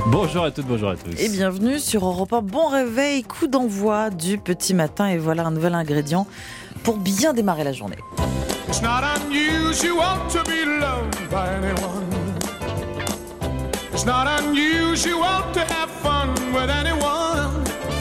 Bonjour à toutes, bonjour à tous. Et bienvenue sur Europe 1. Bon réveil, coup d'envoi du petit matin. Et voilà un nouvel ingrédient pour bien démarrer la journée. It's not unusual to be loved by anyone. It's not unusual to have fun with anyone.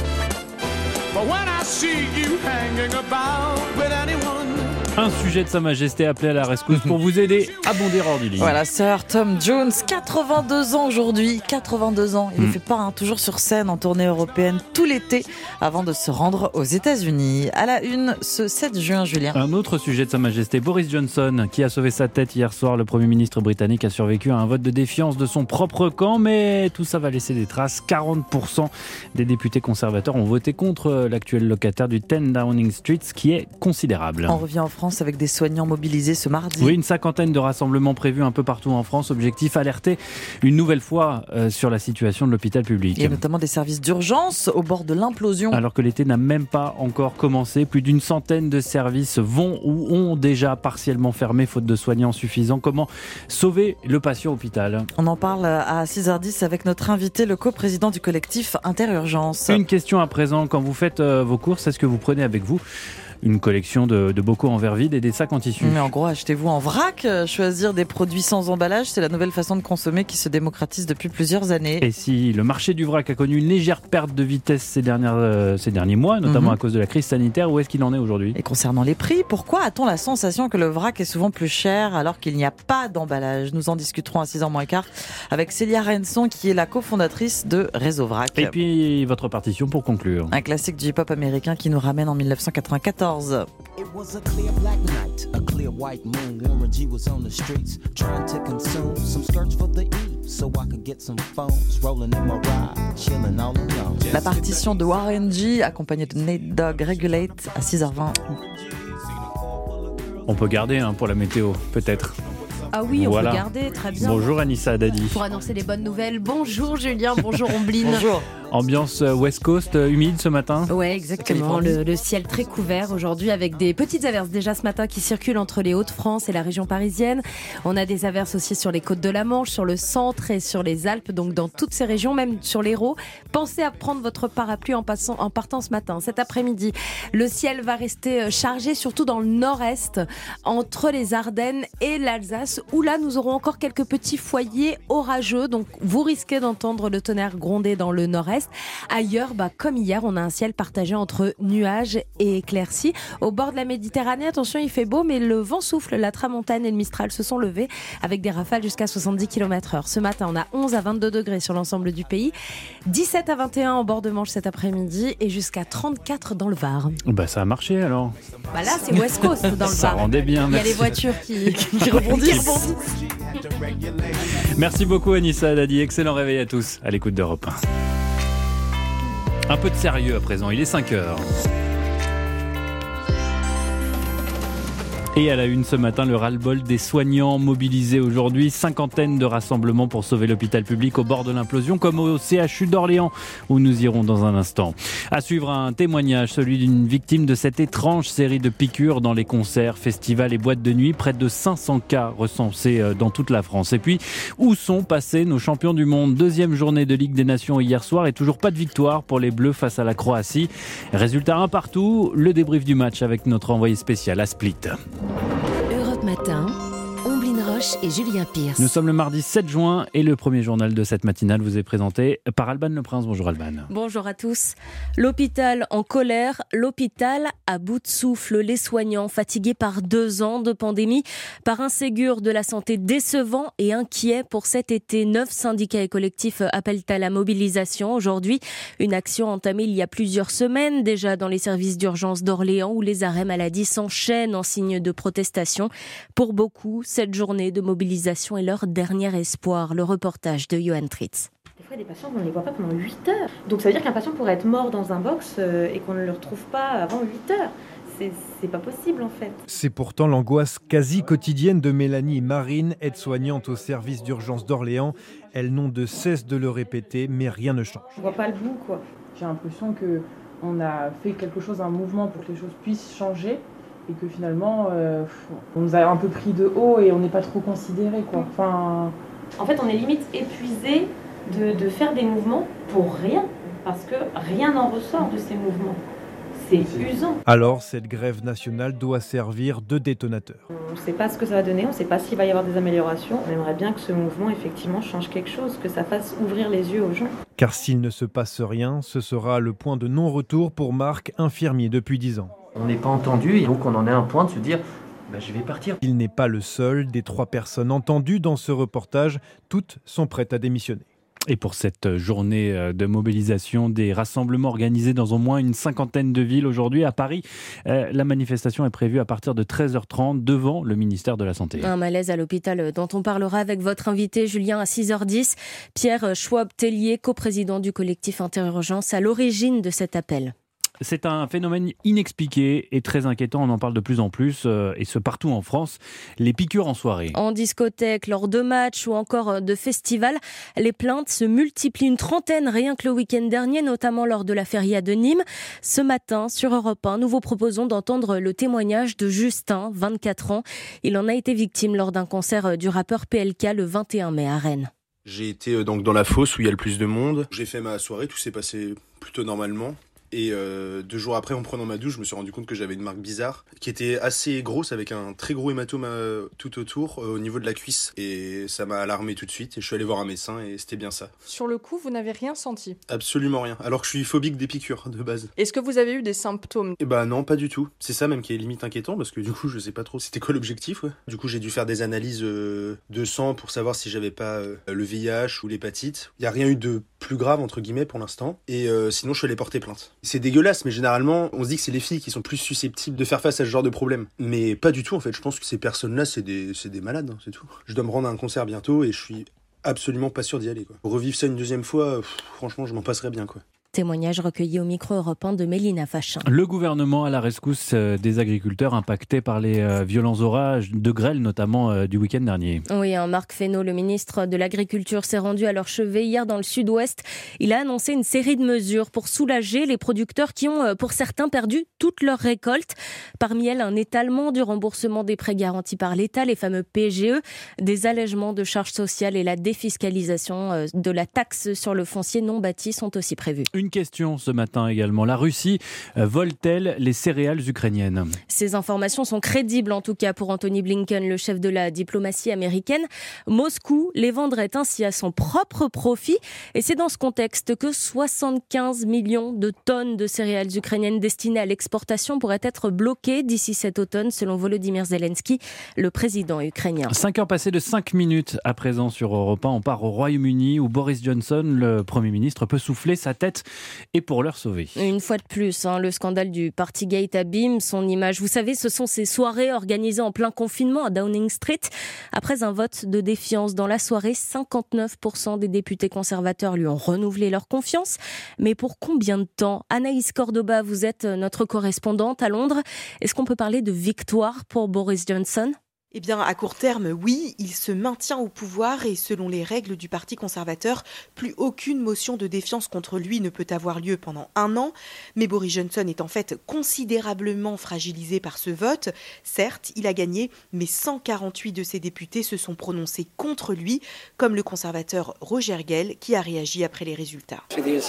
But when I see you hanging about with anyone. Un sujet de Sa Majesté appelé à la rescousse pour vous aider à bondir hors du lit. Voilà, Sir Tom Jones, 82 ans aujourd'hui, 82 ans. Il ne fait pas, toujours sur scène en tournée européenne tout l'été avant de se rendre aux États-Unis. À la une, ce 7 juin, Julien. Un autre sujet de Sa Majesté, Boris Johnson, qui a sauvé sa tête hier soir. Le Premier ministre britannique a survécu à un vote de défiance de son propre camp, mais tout ça va laisser des traces. 40% des députés conservateurs ont voté contre l'actuel locataire du 10 Downing Street, ce qui est considérable. On revient en France avec des soignants mobilisés ce mardi. Oui, une cinquantaine de rassemblements prévus un peu partout en France. Objectif, alerter une nouvelle fois sur la situation de l'hôpital public. Il y a notamment des services d'urgence au bord de l'implosion. Alors que l'été n'a même pas encore commencé, plus d'une centaine de services vont ou ont déjà partiellement fermé faute de soignants suffisants. Comment sauver le patient hôpital ? On en parle à 6h10 avec notre invité, le coprésident du collectif Interurgence. Une question à présent, quand vous faites vos courses, est-ce que vous prenez avec vous une collection de bocaux en verre vide et des sacs en tissu? Mais en gros, achetez-vous en vrac. Choisir des produits sans emballage, c'est la nouvelle façon de consommer qui se démocratise depuis plusieurs années. Et si le marché du vrac a connu une légère perte de vitesse ces derniers mois, notamment à cause de la crise sanitaire, où est-ce qu'il en est aujourd'hui ? Et concernant les prix, pourquoi a-t-on la sensation que le vrac est souvent plus cher alors qu'il n'y a pas d'emballage ? Nous en discuterons à 6h moins quart avec Célia Renson, qui est la cofondatrice de Réseau Vrac. Et puis votre partition pour conclure. Un classique du hip-hop américain qui nous ramène en 1994. It was a clear black night, a clear white moon. Warren G was on the streets trying to consume some skirts for the E, so I could get some phones rolling in my ride, chilling all alone. La partition de Warren G, accompagnée de Nate Dogg, Regulate, à 6h20. On peut garder pour la météo, peut-être. Ah oui, on voilà. peut garder, très bien. Bonjour Anissa Dadi. Pour annoncer les bonnes nouvelles, bonjour Julien, bonjour Ombline. Bonjour. Ambiance West Coast humide ce matin. Ouais, exactement. Le ciel très couvert aujourd'hui avec des petites averses déjà ce matin qui circulent entre les Hauts-de-France et la région parisienne. On a des averses aussi sur les côtes de la Manche, sur le centre et sur les Alpes, donc dans toutes ces régions, même sur l'Hérault. Pensez à prendre votre parapluie en partant ce matin. Cet après-midi, le ciel va rester chargé, surtout dans le nord-est, entre les Ardennes et l'Alsace, où là nous aurons encore quelques petits foyers orageux. Donc vous risquez d'entendre le tonnerre gronder dans le nord-est. Ailleurs, comme hier, on a un ciel partagé entre nuages et éclaircies. Au bord de la Méditerranée, attention, il fait beau, mais le vent souffle. La tramontane et le mistral se sont levés avec des rafales jusqu'à 70 km/h. Ce matin, on a 11 à 22 degrés sur l'ensemble du pays, 17 à 21 en bord de Manche cet après-midi et jusqu'à 34 dans le Var. Ça a marché alors. Là, c'est West Coast dans le Var. Ça rendait bien. Il y a les voitures qui rebondissent. Merci beaucoup Anissa Dadi. Excellent réveil à tous à l'écoute d'Europe 1. Un peu de sérieux à présent, il est 5h. Et à la une ce matin, le ras-le-bol des soignants mobilisés aujourd'hui. Cinquantaine de rassemblements pour sauver l'hôpital public au bord de l'implosion, comme au CHU d'Orléans, où nous irons dans un instant. À suivre un témoignage, celui d'une victime de cette étrange série de piqûres dans les concerts, festivals et boîtes de nuit. Près de 500 cas recensés dans toute la France. Et puis, où sont passés nos champions du monde ? Deuxième journée de Ligue des Nations hier soir et toujours pas de victoire pour les Bleus face à la Croatie. Résultat 1 partout, le débrief du match avec notre envoyé spécial à Split. Europe Matin, Ombline Roche et Julien Pierce. Nous sommes le mardi 7 juin et le premier journal de cette matinale vous est présenté par Alban Le Prince. Bonjour Alban. Bonjour à tous. L'hôpital en colère, l'hôpital à bout de souffle. Les soignants fatigués par 2 ans de pandémie, par un Ségur de la santé décevant et inquiet pour cet été. 9 syndicats et collectifs appellent à la mobilisation aujourd'hui. Une action entamée il y a plusieurs semaines déjà dans les services d'urgence d'Orléans où les arrêts maladie s'enchaînent en signe de protestation. Pour beaucoup, cette journée de mobilisation est leur dernier espoir. Le reportage de Johan Tritz. Des fois, des patients, on ne les voit pas pendant 8 heures. Donc ça veut dire qu'un patient pourrait être mort dans un box et qu'on ne le retrouve pas avant 8 heures. C'est pas possible en fait. C'est pourtant l'angoisse quasi quotidienne de Mélanie Marine, aide-soignante au service d'urgence d'Orléans. Elles n'ont de cesse de le répéter, mais rien ne change. On voit pas le bout quoi. J'ai l'impression qu'on a fait quelque chose, un mouvement pour que les choses puissent changer. Et que finalement, on nous a un peu pris de haut et on n'est pas trop considérés, quoi. En fait, on est limite épuisé de faire des mouvements pour rien, parce que rien n'en ressort de ces mouvements. C'est usant. Alors, cette grève nationale doit servir de détonateur. On ne sait pas ce que ça va donner, on ne sait pas s'il va y avoir des améliorations. On aimerait bien que ce mouvement, effectivement, change quelque chose, que ça fasse ouvrir les yeux aux gens. Car s'il ne se passe rien, ce sera le point de non-retour pour Marc, infirmier depuis 10 ans. On n'est pas entendu et donc on en est à un point de se dire je vais partir. Il n'est pas le seul. Des 3 personnes entendues dans ce reportage, toutes sont prêtes à démissionner. Et pour cette journée de mobilisation, des rassemblements organisés dans au moins une 50aine de villes aujourd'hui. À Paris, la manifestation est prévue à partir de 13h30 devant le ministère de la Santé. Un malaise à l'hôpital dont on parlera avec votre invité Julien à 6h10. Pierre Schwab-Tellier, coprésident du collectif Interurgence, à l'origine de cet appel. C'est un phénomène inexpliqué et très inquiétant, on en parle de plus en plus, et ce partout en France, les piqûres en soirée. En discothèque, lors de matchs ou encore de festivals, les plaintes se multiplient, une trentaine rien que le week-end dernier, notamment lors de la feria de Nîmes. Ce matin, sur Europe 1, nous vous proposons d'entendre le témoignage de Justin, 24 ans. Il en a été victime lors d'un concert du rappeur PLK le 21 mai à Rennes. J'ai été donc dans la fosse où il y a le plus de monde. J'ai fait ma soirée, tout s'est passé plutôt normalement. Et 2 jours après, en prenant ma douche, je me suis rendu compte que j'avais une marque bizarre qui était assez grosse avec un très gros hématome tout autour au niveau de la cuisse. Et ça m'a alarmé tout de suite et je suis allé voir un médecin et c'était bien ça. Sur le coup, vous n'avez rien senti ? Absolument rien, alors que je suis phobique des piqûres de base. Est-ce que vous avez eu des symptômes ? Non, pas du tout. C'est ça même qui est limite inquiétant parce que du coup, je sais pas trop c'était quoi l'objectif. Ouais. Du coup, j'ai dû faire des analyses de sang pour savoir si j'avais pas le VIH ou l'hépatite. Il n'y a rien eu de plus grave entre guillemets pour l'instant et sinon je suis allé porter plainte. C'est dégueulasse, mais généralement on se dit que c'est les filles qui sont plus susceptibles de faire face à ce genre de problème, mais pas du tout en fait. Je pense que ces personnes là c'est des malades, hein, c'est tout. Je dois me rendre à un concert bientôt et je suis absolument pas sûr d'y aller quoi. Revivre ça une deuxième fois, franchement je m'en passerais bien quoi. Témoignage recueilli au micro européen de Mélina Fachin. Le gouvernement à la rescousse des agriculteurs impactés par les violents orages de grêle, notamment du week-end dernier. Oui, Marc Fesneau, le ministre de l'Agriculture, s'est rendu à leur chevet hier dans le sud-ouest. Il a annoncé une série de mesures pour soulager les producteurs qui ont, pour certains, perdu toute leur récolte. Parmi elles, un étalement du remboursement des prêts garantis par l'État, les fameux PGE, des allègements de charges sociales et la défiscalisation de la taxe sur le foncier non bâti sont aussi prévus. Une question ce matin également. La Russie vole-t-elle les céréales ukrainiennes ? Ces informations sont crédibles en tout cas pour Anthony Blinken, le chef de la diplomatie américaine. Moscou les vendrait ainsi à son propre profit. Et c'est dans ce contexte que 75 millions de tonnes de céréales ukrainiennes destinées à l'exportation pourraient être bloquées d'ici cet automne, selon Volodymyr Zelensky, le président ukrainien. 5 heures passées de 5 minutes à présent sur Europe 1. On part au Royaume-Uni où Boris Johnson, le Premier ministre, peut souffler sa tête et pour leur sauver. Une fois de plus, le scandale du Partygate abîme son image. Vous savez, ce sont ces soirées organisées en plein confinement à Downing Street. Après un vote de défiance dans la soirée, 59% des députés conservateurs lui ont renouvelé leur confiance. Mais pour combien de temps ? Anaïs Cordoba, vous êtes notre correspondante à Londres. Est-ce qu'on peut parler de victoire pour Boris Johnson ? Eh bien, à court terme, oui, il se maintient au pouvoir et selon les règles du Parti conservateur, plus aucune motion de défiance contre lui ne peut avoir lieu pendant 1 an. Mais Boris Johnson est en fait considérablement fragilisé par ce vote. Certes, il a gagné, mais 148 de ses députés se sont prononcés contre lui, comme le conservateur Roger Gell qui a réagi après les résultats.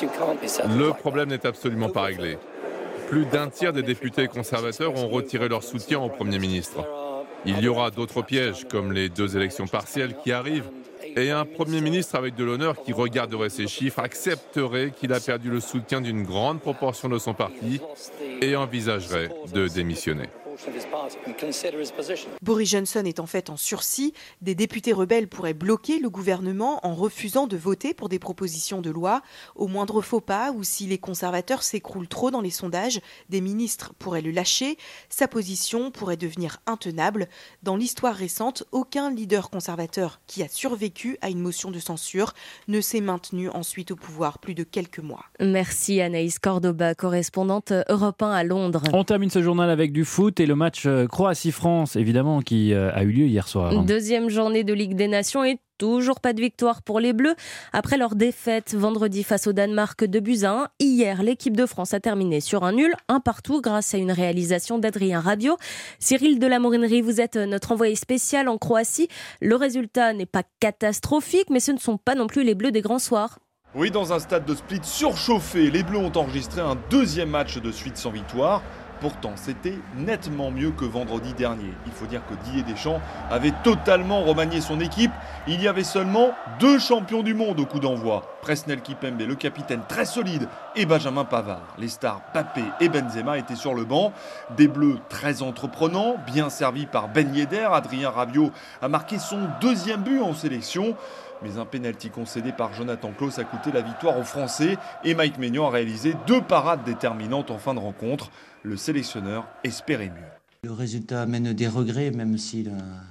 Le problème n'est absolument pas réglé. Plus d'un tiers des députés conservateurs ont retiré leur soutien au Premier ministre. Il y aura d'autres pièges, comme les 2 élections partielles qui arrivent, et un Premier ministre avec de l'honneur qui regarderait ces chiffres, accepterait qu'il a perdu le soutien d'une grande proportion de son parti et envisagerait de démissionner. Boris Johnson est en fait en sursis. Des députés rebelles pourraient bloquer le gouvernement en refusant de voter pour des propositions de loi. Au moindre faux pas ou si les conservateurs s'écroulent trop dans les sondages, des ministres pourraient le lâcher. Sa position pourrait devenir intenable. Dans l'histoire récente, aucun leader conservateur qui a survécu à une motion de censure ne s'est maintenu ensuite au pouvoir plus de quelques mois. Merci Anaïs Cordoba, correspondante Europe 1 à Londres. On termine ce journal avec du foot et le match Croatie-France, évidemment, qui a eu lieu hier soir. Deuxième journée de Ligue des Nations et Toujours pas de victoire pour les Bleus. Après leur défaite vendredi face au Danemark 2-1, hier, l'équipe de France a terminé sur un nul, 1-1 grâce à une réalisation d'Adrien Rabiot. Cyril de la Morinerie, vous êtes notre envoyé spécial en Croatie. Le résultat n'est pas catastrophique, mais ce ne sont pas non plus les Bleus des grands soirs. Oui, dans un stade de Split surchauffé, les Bleus ont enregistré un deuxième match de suite sans victoire. Pourtant, c'était nettement mieux que vendredi dernier. Il faut dire que Didier Deschamps avait totalement remanié son équipe. Il y avait seulement 2 champions du monde au coup d'envoi. Presnel Kimpembe, le capitaine très solide, et Benjamin Pavard. Les stars Mbappé et Benzema étaient sur le banc. Des Bleus très entreprenants, bien servis par Ben Yedder. Adrien Rabiot a marqué son 2e but en sélection. Mais un pénalty concédé par Jonathan Klaus a coûté la victoire aux Français et Mike Maignan a réalisé 2 parades déterminantes en fin de rencontre. Le sélectionneur espérait mieux. Le résultat amène des regrets, même si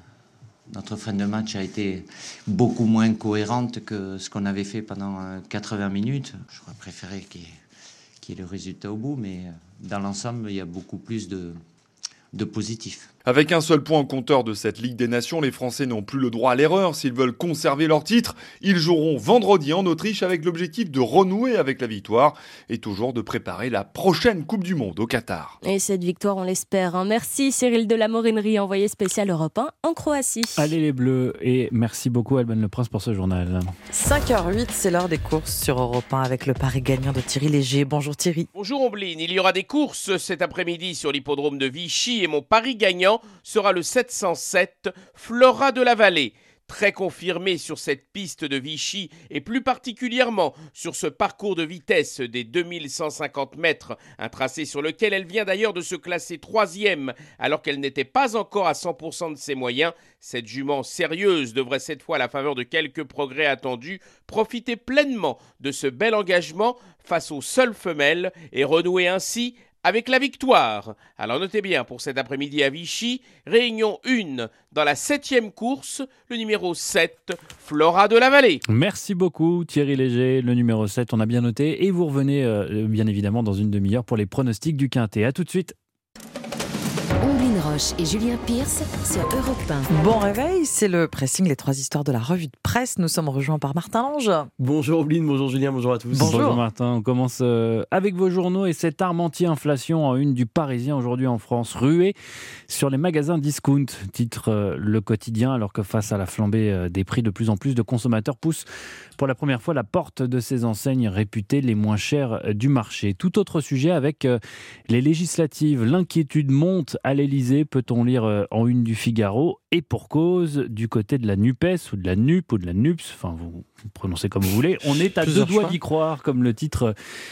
notre fin de match a été beaucoup moins cohérente que ce qu'on avait fait pendant 80 minutes. J'aurais préféré qu'il y ait le résultat au bout, mais dans l'ensemble, il y a beaucoup plus de positif. Avec un seul point au compteur de cette Ligue des Nations, les Français n'ont plus le droit à l'erreur. S'ils veulent conserver leur titre, ils joueront vendredi en Autriche avec l'objectif de renouer avec la victoire et toujours de préparer la prochaine Coupe du Monde au Qatar. Et cette victoire, on l'espère. Merci Cyril de la Morinerie, envoyé spécial Europe 1 en Croatie. Allez les Bleus, et merci beaucoup Alban Le Prince pour ce journal. 5h08, c'est l'heure des courses sur Europe 1 avec le pari gagnant de Thierry Léger. Bonjour Thierry. Bonjour Ombline, il y aura des courses cet après-midi sur l'hippodrome de Vichy et mon pari gagnant sera le 707 Flora de la Vallée. Très confirmée sur cette piste de Vichy et plus particulièrement sur ce parcours de vitesse des 2150 mètres, un tracé sur lequel elle vient d'ailleurs de se classer 3e alors qu'elle n'était pas encore à 100% de ses moyens. Cette jument sérieuse devrait cette fois, à la faveur de quelques progrès attendus, profiter pleinement de ce bel engagement face aux seules femelles et renouer ainsi avec la victoire. Alors notez bien, pour cet après-midi à Vichy, réunion 1 dans la 7e course, le numéro 7, Flora de la Vallée. Merci beaucoup Thierry Léger, le numéro 7, on a bien noté. Et vous revenez bien évidemment dans une demi-heure pour les pronostics du Quintet. A tout de suite. Omblin Roche et Julien Pierce sur Europe 1. Bon réveil, c'est le pressing, les 3 histoires de la revue de presse. Nous sommes rejoints par Martin Lange. Bonjour Omblin, bonjour Julien, bonjour à tous. Bonjour Martin, on commence avec vos journaux et cette arme anti-inflation en une du Parisien aujourd'hui en France. Ruée sur les magasins discount, titre Le Quotidien, alors que face à la flambée des prix, de plus en plus de consommateurs poussent pour la première fois la porte de ces enseignes réputées les moins chères du marché. Tout autre sujet avec les législatives. L'inquiétude monte à l'Élysée, peut-on lire en une du Figaro, et pour cause, du côté de la NUPES ou de la NUP ou de la NUPS, enfin vous prononcez comme vous voulez, on est à 2 doigts d'y croire, comme le titre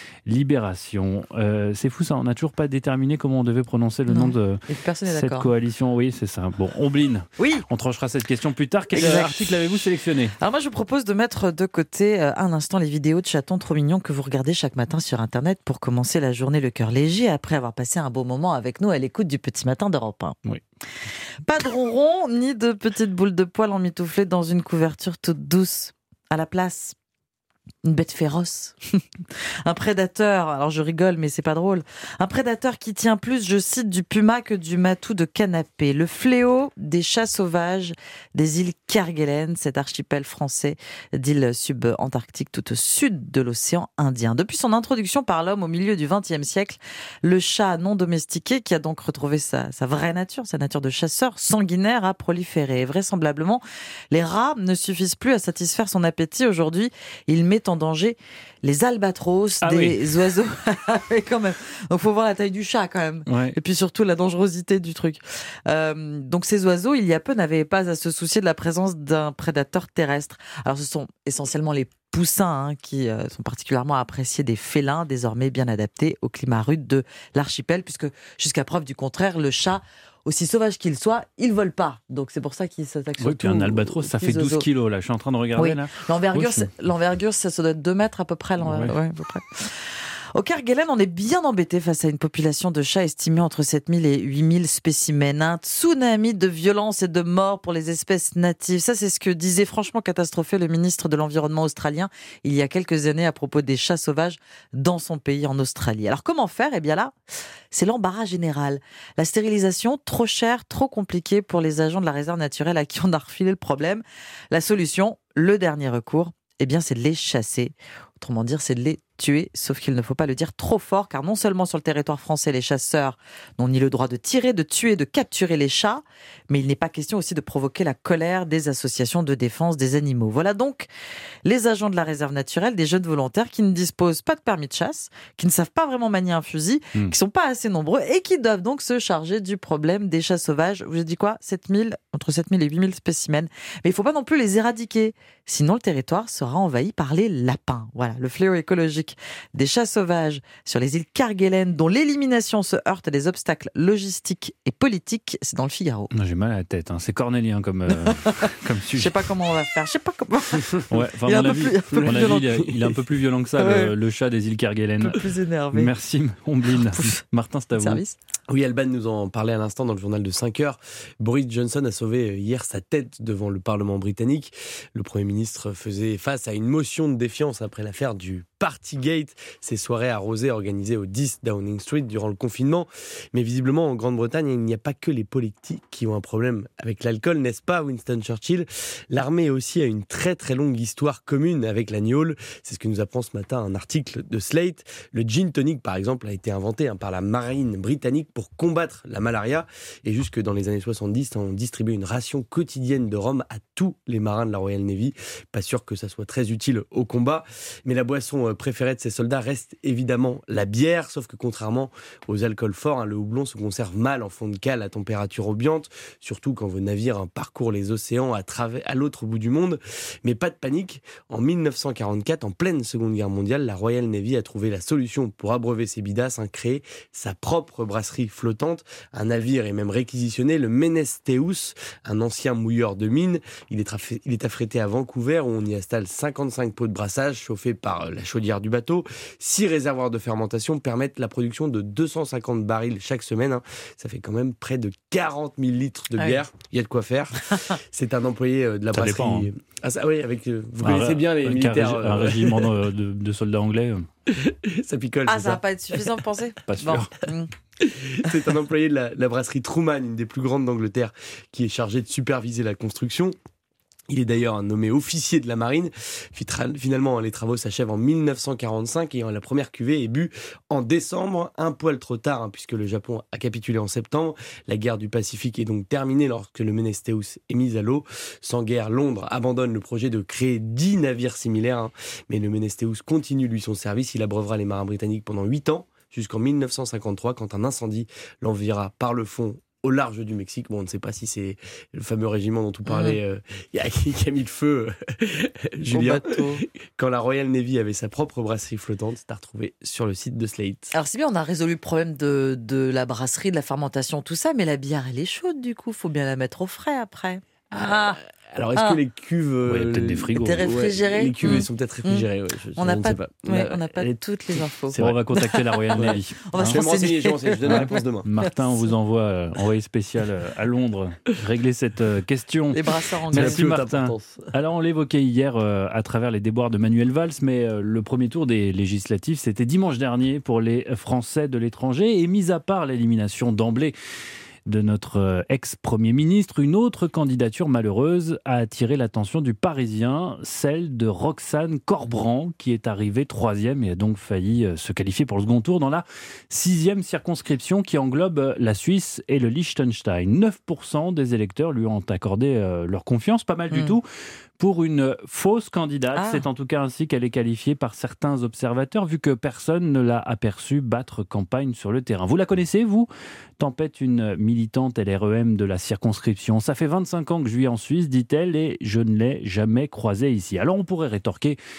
Libération. C'est fou ça, on n'a toujours pas déterminé comment on devait prononcer le nom de cette coalition. Oui, c'est ça. Bon, Ombline, oui, on tranchera cette question plus tard. Quel article avez-vous sélectionné ? Alors moi je vous propose de mettre de côté un instant les vidéos de chatons trop mignons que vous regardez chaque matin sur Internet pour commencer la journée le cœur léger après avoir passé un beau moment avec nous à l'écoute du Petit Matin d'Europe 1. Oui. Pas de ronron ni de petites boules de poils emmitouflées dans une couverture toute douce. À la place, une bête féroce. Un prédateur, alors je rigole mais c'est pas drôle, un prédateur qui tient plus, je cite, du puma que du matou de canapé. Le fléau des chats sauvages des îles Kerguelen, cet archipel français d'îles subantarctiques tout au sud de l'océan Indien. Depuis son introduction par l'homme au milieu du XXe siècle, le chat non domestiqué, qui a donc retrouvé sa vraie nature, sa nature de chasseur sanguinaire, a proliféré. Et vraisemblablement, les rats ne suffisent plus à satisfaire son appétit. Aujourd'hui, il met en danger les albatros, des oiseaux. Quand même. Donc faut voir la taille du chat quand même. Ouais. Et puis surtout la dangerosité du truc. Donc ces oiseaux, il y a peu, n'avaient pas à se soucier de la présence d'un prédateur terrestre. Alors ce sont essentiellement les poussins qui sont particulièrement appréciés des félins, désormais bien adaptés au climat rude de l'archipel, puisque jusqu'à preuve du contraire, le chat, aussi sauvage qu'il soit, il vole pas. Donc c'est pour ça qu'il s'attaque surtout. Oui, puis un albatros, ça fait 12 kilos là. Je suis en train de regarder là. L'envergure, ça doit être 2 mètres à peu près. À peu près. Au Kerguelen, on est bien embêté face à une population de chats estimée entre 7000 et 8000 spécimens. Un tsunami de violence et de mort pour les espèces natives. Ça, c'est ce que disait franchement catastrophé le ministre de l'Environnement australien il y a quelques années à propos des chats sauvages dans son pays, en Australie. Alors comment faire ? Eh bien là, c'est l'embarras général. La stérilisation, trop chère, trop compliquée pour les agents de la réserve naturelle à qui on a refilé le problème. La solution, le dernier recours, eh bien, c'est de les chasser. Autrement dire, c'est de les tuer, sauf qu'il ne faut pas le dire trop fort, car non seulement sur le territoire français, les chasseurs n'ont ni le droit de tirer, de tuer, de capturer les chats, mais il n'est pas question aussi de provoquer la colère des associations de défense des animaux. Voilà donc les agents de la réserve naturelle, des jeunes volontaires qui ne disposent pas de permis de chasse, qui ne savent pas vraiment manier un fusil, qui ne sont pas assez nombreux et qui doivent donc se charger du problème des chats sauvages. Vous avez dit quoi ? Entre 7000 et 8000 spécimens. Mais il ne faut pas non plus les éradiquer, sinon le territoire sera envahi par les lapins. Voilà, le fléau écologique des chats sauvages sur les îles Kerguelen, dont l'élimination se heurte à des obstacles logistiques et politiques, c'est dans le Figaro. J'ai mal à la tête, hein. C'est cornélien comme sujet. Je sais pas comment on va faire, je sais pas comment. Ouais, enfin, il est un peu plus violent que ça, ouais. le chat des îles Kerguelen. Un peu plus énervé. Merci Omblin. Martin, c'est à vous. Service. Oui, Alban nous en parlait à l'instant dans le journal de 5 heures. Boris Johnson a sauvé hier sa tête devant le Parlement britannique. Le Premier ministre faisait face à une motion de défiance après l'affaire du Partygate, ces soirées arrosées organisées au 10 Downing Street durant le confinement. Mais visiblement, en Grande-Bretagne, il n'y a pas que les politiques qui ont un problème avec l'alcool, n'est-ce pas, Winston Churchill ? L'armée aussi a une très très longue histoire commune avec la gnôle. C'est ce que nous apprend ce matin un article de Slate. Le gin tonic, par exemple, a été inventé par la marine britannique pour combattre la malaria. Et jusque dans les années 70, on distribuait une ration quotidienne de rhum à tous les marins de la Royal Navy. Pas sûr que ça soit très utile au combat. Mais la boisson préférée de ces soldats reste évidemment la bière, sauf que contrairement aux alcools forts, le houblon se conserve mal en fond de cale à température ambiante, surtout quand vos navires parcourent les océans à l'autre bout du monde. Mais pas de panique, en 1944, en pleine Seconde Guerre mondiale, la Royal Navy a trouvé la solution pour abreuver ses bidasses, créer sa propre brasserie flottante. Un navire est même réquisitionné, le Menestheus, un ancien mouilleur de mines. Il est affrété à Vancouver, où on y installe 55 pots de brassage chauffés par la chaudière du bateau. 6 réservoirs de fermentation permettent la production de 250 barils chaque semaine. Ça fait quand même près de 40 000 litres de bière. Il y a de quoi faire. C'est un employé de la brasserie. Dépend, hein. Ah, ça, oui, vous connaissez bien les militaires. Un régiment de soldats anglais. Ça picole. Ah, ça va pas être suffisant, vous pensez ? Pas sûr. Bon. C'est un employé de la brasserie Truman, une des plus grandes d'Angleterre, qui est chargé de superviser la construction. Il est d'ailleurs nommé officier de la marine. Finalement, les travaux s'achèvent en 1945 et la première cuvée est bue en décembre, un poil trop tard, puisque le Japon a capitulé en septembre. La guerre du Pacifique est donc terminée lorsque le Menestheus est mis à l'eau. Sans guerre, Londres abandonne le projet de créer 10 navires similaires. Mais le Menestheus continue, lui, son service. Il abreuvera les marins britanniques pendant 8 ans, jusqu'en 1953, quand un incendie l'enverra par le fond au large du Mexique. Bon, on ne sait pas si c'est le fameux régiment dont tu parlais qui a mis le feu, Julien. Quand la Royal Navy avait sa propre brasserie flottante, c'est à retrouver sur le site de Slate. Alors c'est bien, on a résolu le problème de la brasserie, de la fermentation, tout ça, mais la bière, elle est chaude du coup, faut bien la mettre au frais après. Alors, est-ce que les cuves... il y a peut-être des frigos. Étaient réfrigérées. Les cuves sont peut-être réfrigérées. On n'a pas toutes les infos. On va contacter la Royal Navy. On va se renseigner. Je donne la réponse demain. Martin, on vous envoie envoyé spécial à Londres régler cette question. Les brasseurs anglais. Merci Martin. Alors, on l'évoquait hier à travers les déboires de Manuel Valls, mais le premier tour des législatives, c'était dimanche dernier pour les Français de l'étranger. Et mis à part l'élimination d'emblée de notre ex-premier ministre, une autre candidature malheureuse a attiré l'attention du Parisien, celle de Roxane Corbrand, qui est arrivée 3e et a donc failli se qualifier pour le second tour dans la 6e circonscription qui englobe la Suisse et le Liechtenstein. 9% des électeurs lui ont accordé leur confiance, pas mal du tout. Pour une fausse candidate, c'est en tout cas ainsi qu'elle est qualifiée par certains observateurs, vu que personne ne l'a aperçue battre campagne sur le terrain. Vous la connaissez, vous ? Tempête, une militante LREM de la circonscription. Ça fait 25 ans que je vis en Suisse, dit-elle, et je ne l'ai jamais croisée ici. Alors on pourrait rétorquer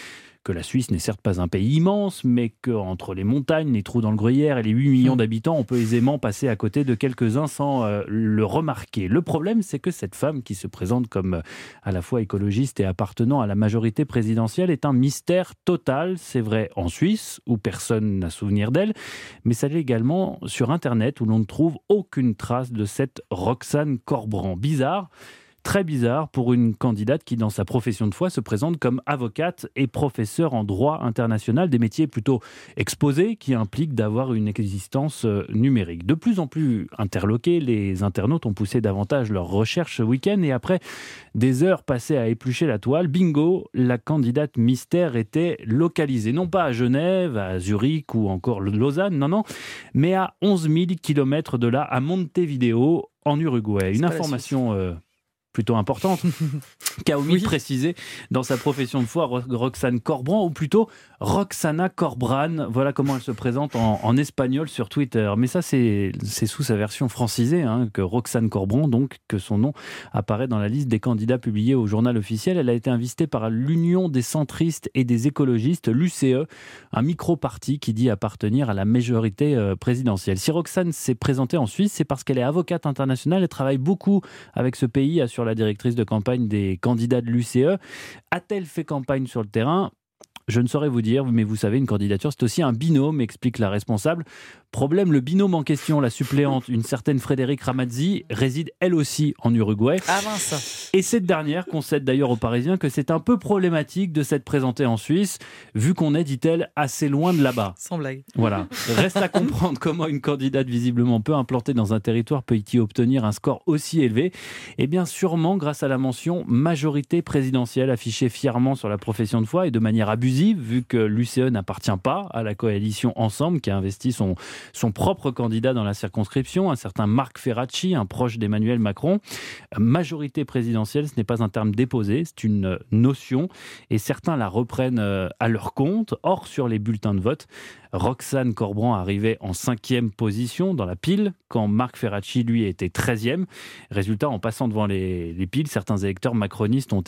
que la Suisse n'est certes pas un pays immense, mais qu'entre les montagnes, les trous dans le gruyère et les 8 millions d'habitants, on peut aisément passer à côté de quelques-uns sans le remarquer. Le problème, c'est que cette femme qui se présente comme à la fois écologiste et appartenant à la majorité présidentielle est un mystère total. C'est vrai en Suisse, où personne n'a souvenir d'elle, mais ça l'est également sur Internet, où l'on ne trouve aucune trace de cette Roxane Corbrand. Bizarre. Très bizarre pour une candidate qui, dans sa profession de foi, se présente comme avocate et professeure en droit international, des métiers plutôt exposés qui impliquent d'avoir une existence numérique. De plus en plus interloqués, les internautes ont poussé davantage leurs recherches ce week-end et après des heures passées à éplucher la toile, bingo, la candidate mystère était localisée, non pas à Genève, à Zurich ou encore Lausanne, non, mais à 11 000 km de là, à Montevideo, en Uruguay. Une information plutôt importante, qu'a omis de préciser dans sa profession de foi Roxane Corbrand, ou plutôt Roxana Corbran. Voilà comment elle se présente en espagnol sur Twitter. Mais ça, c'est sous sa version francisée, que Roxane Corbrand, donc, que son nom apparaît dans la liste des candidats publiés au journal officiel. Elle a été invitée par l'Union des centristes et des écologistes, l'UCE, un micro-parti qui dit appartenir à la majorité présidentielle. Si Roxane s'est présentée en Suisse, c'est parce qu'elle est avocate internationale et travaille beaucoup avec ce pays, assure la directrice de campagne des candidats de l'UCE. A-t-elle fait campagne sur le terrain ? Je ne saurais vous dire, mais vous savez, une candidature, c'est aussi un binôme, explique la responsable. Problème, le binôme en question, la suppléante, une certaine Frédérique Ramazzi, réside elle aussi en Uruguay. Ah mince. Et cette dernière concède d'ailleurs aux Parisiens que c'est un peu problématique de s'être présentée en Suisse, vu qu'on est, dit-elle, assez loin de là-bas. Sans blague. Voilà. Reste à comprendre comment une candidate visiblement peu implantée dans un territoire peut y obtenir un score aussi élevé. Eh bien, sûrement grâce à la mention majorité présidentielle affichée fièrement sur la profession de foi et de manière abusive, vu que l'UCE n'appartient pas à la coalition Ensemble qui a investi son propre candidat dans la circonscription, un certain Marc Ferracci, un proche d'Emmanuel Macron. Majorité présidentielle, ce n'est pas un terme déposé, c'est une notion et certains la reprennent à leur compte. Or, sur les bulletins de vote, Roxane Corbrand arrivait en 5e position dans la pile, quand Marc Ferracci, lui, était 13e. Résultat, en passant devant les piles, certains électeurs macronistes ont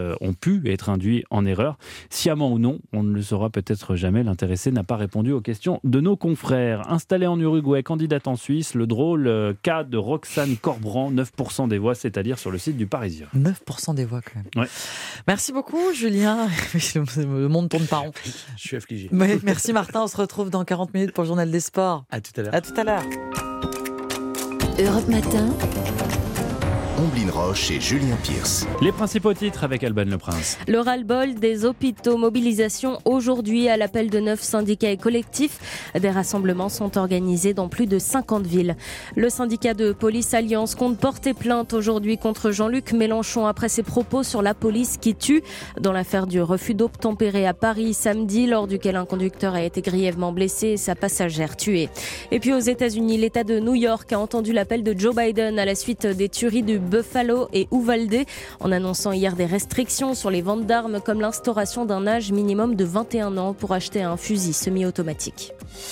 pu être induits en erreur. Sciemment ou non, on ne le saura peut-être jamais. L'intéressé n'a pas répondu aux questions de nos confrères. Installée en Uruguay, candidate en Suisse, le drôle cas de Roxane Corbrand, 9% des voix, c'est à dire sur le site du Parisien. 9% des voix quand même. Ouais. Merci beaucoup Julien. Le monde tourne pas rond. Je suis affligé. Ouais, merci Martin, on se retrouve dans 40 minutes pour le journal des sports. À tout à l'heure. À tout à l'heure. Europe Matin. Omblin Roche et Julien Pierce. Les principaux titres avec Alban Le Prince. Le ras-le-bol des hôpitaux, mobilisation aujourd'hui à l'appel de 9 syndicats et collectifs. Des rassemblements sont organisés dans plus de 50 villes. Le syndicat de police Alliance compte porter plainte aujourd'hui contre Jean-Luc Mélenchon après ses propos sur la police qui tue dans l'affaire du refus d'obtempérer à Paris samedi, lors duquel un conducteur a été grièvement blessé et sa passagère tuée. Et puis aux États-Unis, l'État de New York a entendu l'appel de Joe Biden à la suite des tueries du Buffalo et Uvalde, en annonçant hier des restrictions sur les ventes d'armes comme l'instauration d'un âge minimum de 21 ans pour acheter un fusil semi-automatique.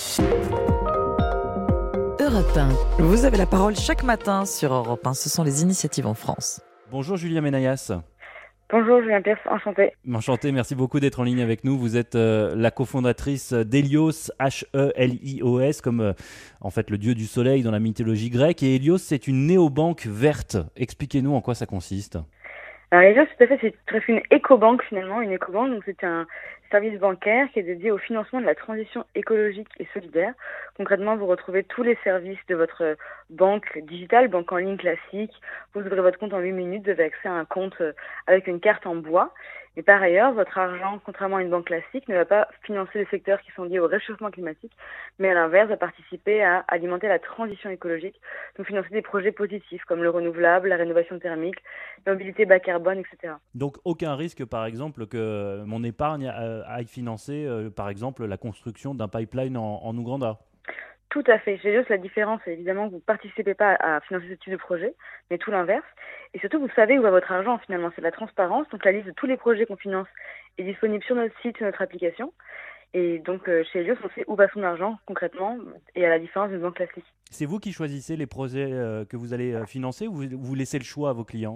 Europe 1. Vous avez la parole chaque matin sur Europe 1. Ce sont les initiatives en France. Bonjour Julien Ménayas. Bonjour Julien Pierce, enchanté. Enchanté, merci beaucoup d'être en ligne avec nous. Vous êtes la cofondatrice d'Hélios, H-E-L-I-O-S, comme en fait le dieu du soleil dans la mythologie grecque. Et Hélios, c'est une néobanque verte. Expliquez-nous en quoi ça consiste. Alors Hélios, tout à fait, c'est presque une éco-banque finalement. Une éco-banque, donc c'est un service bancaire qui est dédié au financement de la transition écologique et solidaire. Concrètement, vous retrouvez tous les services de votre banque digitale, banque en ligne classique. Vous ouvrez votre compte en 8 minutes, vous avez accès à un compte avec une carte en bois. Et par ailleurs, votre argent, contrairement à une banque classique, ne va pas financer les secteurs qui sont liés au réchauffement climatique, mais à l'inverse, va participer à alimenter la transition écologique, donc financer des projets positifs comme le renouvelable, la rénovation thermique, la mobilité bas carbone, etc. Donc aucun risque, par exemple, que mon épargne aille financer, par exemple, la construction d'un pipeline en Ouganda ? Tout à fait. Chez Hélios, la différence, c'est évidemment que vous ne participez pas à financer ce type de projet, mais tout l'inverse. Et surtout, vous savez où va votre argent, finalement. C'est de la transparence. Donc, la liste de tous les projets qu'on finance est disponible sur notre site, sur notre application. Et donc, chez Hélios, on sait où va son argent, concrètement, et à la différence d'une banque classique. C'est vous qui choisissez les projets que vous allez financer ou vous laissez le choix à vos clients ?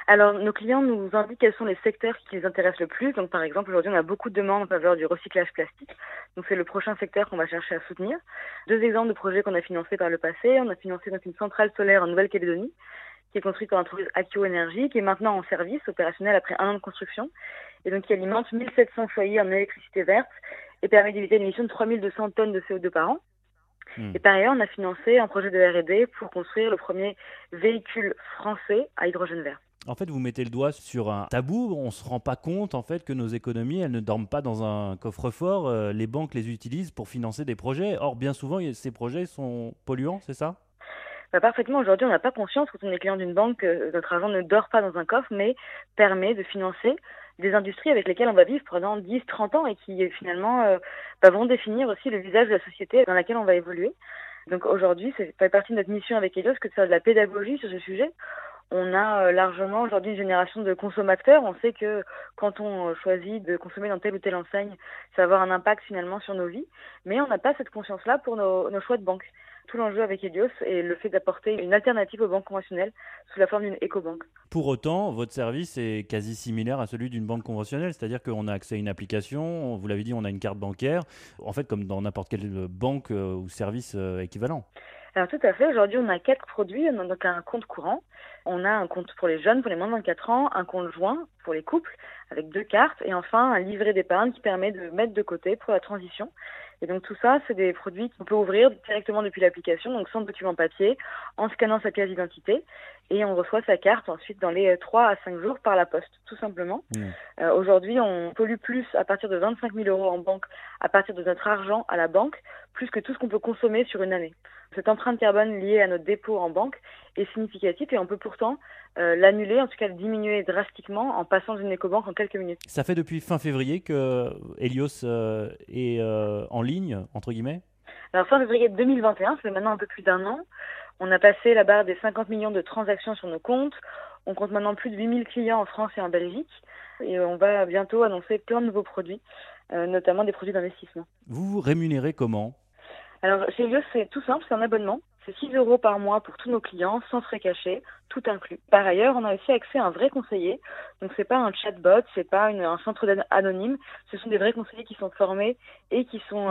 Alors, nos clients nous indiquent quels sont les secteurs qui les intéressent le plus. Donc, par exemple, aujourd'hui, on a beaucoup de demandes en faveur du recyclage plastique. Donc, c'est le prochain secteur qu'on va chercher à soutenir. 2 exemples de projets qu'on a financés par le passé. On a financé donc une centrale solaire en Nouvelle-Calédonie, qui est construite par l'entreprise Akio Energy, qui est maintenant en service opérationnel après 1 an de construction, et donc qui alimente 1700 foyers en électricité verte et permet d'éviter l'émission de 3200 tonnes de CO2 par an. Et par ailleurs, on a financé un projet de R&D pour construire le premier véhicule français à hydrogène vert. En fait, vous mettez le doigt sur un tabou. On ne se rend pas compte en fait, que nos économies, elles ne dorment pas dans un coffre-fort. Les banques les utilisent pour financer des projets. Or, bien souvent, ces projets sont polluants, c'est ça ? Parfaitement. Aujourd'hui, on n'a pas conscience, quand on est client d'une banque, que notre argent ne dort pas dans un coffre, mais permet de financer des industries avec lesquelles on va vivre pendant 10-30 ans et qui finalement vont définir aussi le visage de la société dans laquelle on va évoluer. Donc aujourd'hui, ça fait partie de notre mission avec Helios que de faire de la pédagogie sur ce sujet. On a largement aujourd'hui une génération de consommateurs. On sait que quand on choisit de consommer dans telle ou telle enseigne, ça va avoir un impact finalement sur nos vies. Mais on n'a pas cette conscience-là pour nos choix de banque. Tout l'enjeu avec Helios est le fait d'apporter une alternative aux banques conventionnelles sous la forme d'une éco-banque. Pour autant, votre service est quasi similaire à celui d'une banque conventionnelle, c'est-à-dire qu'on a accès à une application, vous l'avez dit, on a une carte bancaire, en fait comme dans n'importe quelle banque ou service équivalent. Alors tout à fait, aujourd'hui on a 4 produits, on a donc un compte courant, on a un compte pour les jeunes, pour les moins de 24 ans, un compte joint pour les couples avec 2 cartes et enfin un livret d'épargne qui permet de mettre de côté pour la transition. Et donc tout ça, c'est des produits qu'on peut ouvrir directement depuis l'application, donc sans document papier, en scannant sa pièce d'identité, et on reçoit sa carte ensuite dans les 3 à 5 jours par la poste, tout simplement. Aujourd'hui, on pollue plus à partir de 25 000 € en banque, à partir de notre argent à la banque, plus que tout ce qu'on peut consommer sur une année. Cette empreinte carbone liée à notre dépôt en banque est significative et on peut pourtant l'annuler, en tout cas le diminuer drastiquement en passant d'une écobanque en quelques minutes. Ça fait depuis fin février que Helios est en ligne, entre guillemets ? Alors fin février 2021, ça fait maintenant un peu plus d'1 an. On a passé la barre des 50 millions de transactions sur nos comptes. On compte maintenant plus de 8000 clients en France et en Belgique. Et on va bientôt annoncer plein de nouveaux produits, notamment des produits d'investissement. Vous vous rémunérez comment ? Alors chez Helios, c'est tout simple, c'est un abonnement. C'est 6 € par mois pour tous nos clients, sans frais cachés, tout inclus. Par ailleurs, on a aussi accès à un vrai conseiller. Donc c'est pas un chatbot, c'est pas un centre anonyme. Ce sont des vrais conseillers qui sont formés et qui sont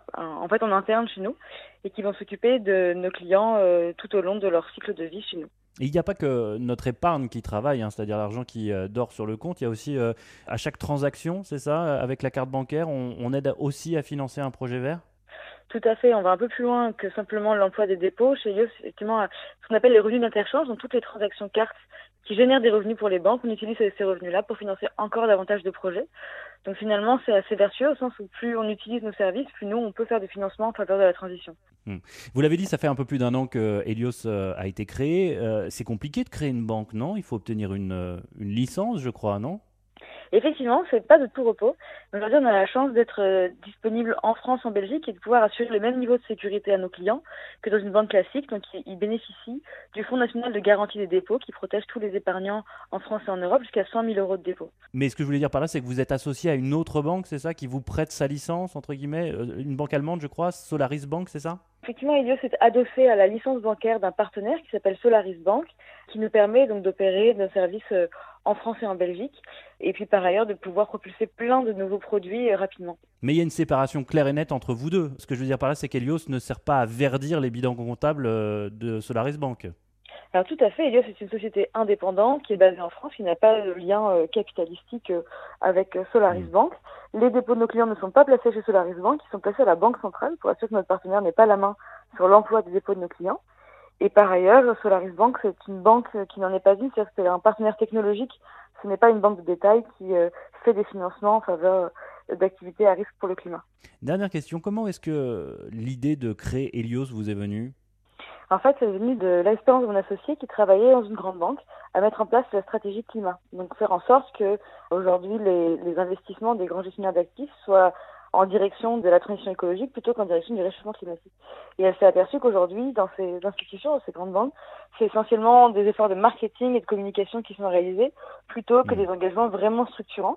en fait en interne chez nous et qui vont s'occuper de nos clients tout au long de leur cycle de vie chez nous. Et il n'y a pas que notre épargne qui travaille, c'est-à-dire l'argent qui dort sur le compte. Il y a aussi à chaque transaction, c'est ça, avec la carte bancaire, on aide aussi à financer un projet vert ? Tout à fait, on va un peu plus loin que simplement l'emploi des dépôts. Chez Helios, effectivement, ce qu'on appelle les revenus d'interchange, donc toutes les transactions cartes qui génèrent des revenus pour les banques, on utilise ces revenus-là pour financer encore davantage de projets. Donc finalement, c'est assez vertueux au sens où plus on utilise nos services, plus nous, on peut faire des financements en faveur de la transition. Vous l'avez dit, ça fait un peu plus d'1 an que Helios a été créé. C'est compliqué de créer une banque, non ? Il faut obtenir une licence, je crois, non ? Effectivement, c'est pas de tout repos. Aujourd'hui, on a la chance d'être disponible en France, en Belgique et de pouvoir assurer le même niveau de sécurité à nos clients que dans une banque classique. Donc, ils bénéficient du Fonds national de garantie des dépôts qui protège tous les épargnants en France et en Europe jusqu'à 100 000 € de dépôt. Mais ce que je voulais dire par là, c'est que vous êtes associé à une autre banque, c'est ça, qui vous prête sa licence, entre guillemets, une banque allemande, je crois, Solaris Bank, c'est ça ? Effectivement, Helios est adossé à la licence bancaire d'un partenaire qui s'appelle Solaris Bank, qui nous permet donc d'opérer nos services en France et en Belgique, et puis par ailleurs de pouvoir propulser plein de nouveaux produits rapidement. Mais il y a une séparation claire et nette entre vous deux. Ce que je veux dire par là, c'est qu'Helios ne sert pas à verdir les bilans comptables de Solaris Bank. Alors tout à fait, Helios est une société indépendante qui est basée en France, qui n'a pas de lien capitalistique avec Solaris Bank. Les dépôts de nos clients ne sont pas placés chez Solaris Bank, ils sont placés à la Banque centrale pour assurer que notre partenaire n'ait pas la main sur l'emploi des dépôts de nos clients. Et par ailleurs, Solaris Bank, c'est une banque qui n'en est pas une, c'est-à-dire que c'est un partenaire technologique, ce n'est pas une banque de détail qui fait des financements en faveur d'activités à risque pour le climat. Dernière question, comment est-ce que l'idée de créer Helios vous est venue ? En fait, c'est venu de l'expérience de mon associé qui travaillait dans une grande banque à mettre en place la stratégie climat. Donc faire en sorte que aujourd'hui les investissements des grands gestionnaires d'actifs soient en direction de la transition écologique plutôt qu'en direction du réchauffement climatique. Et elle s'est aperçue qu'aujourd'hui, dans ces institutions, dans ces grandes banques, c'est essentiellement des efforts de marketing et de communication qui sont réalisés plutôt que des engagements vraiment structurants.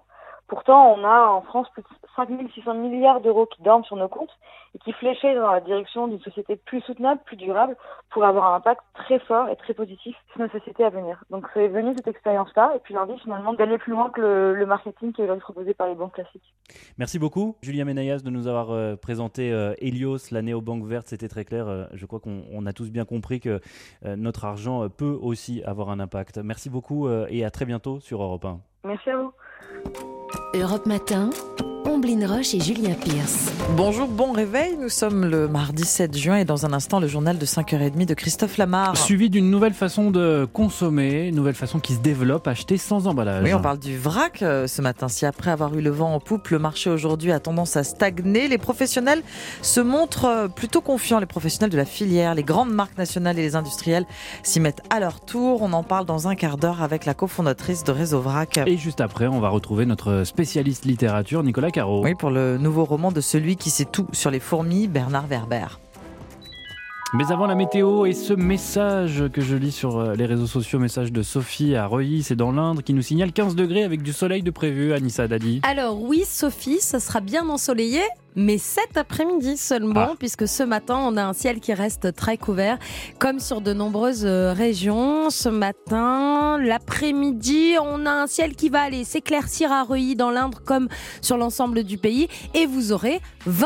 Pourtant, on a en France plus de 5 600 milliards d'euros qui dorment sur nos comptes et qui fléchaient dans la direction d'une société plus soutenable, plus durable, pour avoir un impact très fort et très positif sur nos sociétés à venir. Donc c'est venu cette expérience-là, et puis l'envie finalement d'aller plus loin que le marketing qui est aujourd'hui proposé par les banques classiques. Merci beaucoup, Julien Ménayas, de nous avoir présenté Helios, la néobanque verte. C'était très clair. Je crois qu'on a tous bien compris que notre argent peut aussi avoir un impact. Merci beaucoup et à très bientôt sur Europe 1. Merci à vous. Europe Matin, Omblin Roche et Julien Pierce. Bonjour, bon réveil. Nous sommes le mardi 7 juin et dans un instant, le journal de 5h30 de Christophe Lamar. Suivi d'une nouvelle façon de consommer, une nouvelle façon qui se développe, acheter sans emballage. Oui, on parle du vrac ce matin. Si après avoir eu le vent en poupe, le marché aujourd'hui a tendance à stagner, les professionnels se montrent plutôt confiants. Les professionnels de la filière, les grandes marques nationales et les industriels s'y mettent à leur tour. On en parle dans un quart d'heure avec la cofondatrice de Réseau Vrac. Et juste après, on va retrouver notre spécialiste littérature, Nicolas Caro. Oui, pour le nouveau roman de celui qui sait tout sur les fourmis, Bernard Werber. Mais avant la météo et ce message que je lis sur les réseaux sociaux, message de Sophie à Reuilly, c'est dans l'Indre, qui nous signale 15 degrés avec du soleil de prévu, Anissa Dadi. Alors oui, Sophie, ça sera bien ensoleillé, mais cet après-midi seulement, puisque ce matin, on a un ciel qui reste très couvert, comme sur de nombreuses régions. Ce matin, l'après-midi, on a un ciel qui va aller s'éclaircir à Reuilly dans l'Indre, comme sur l'ensemble du pays, et vous aurez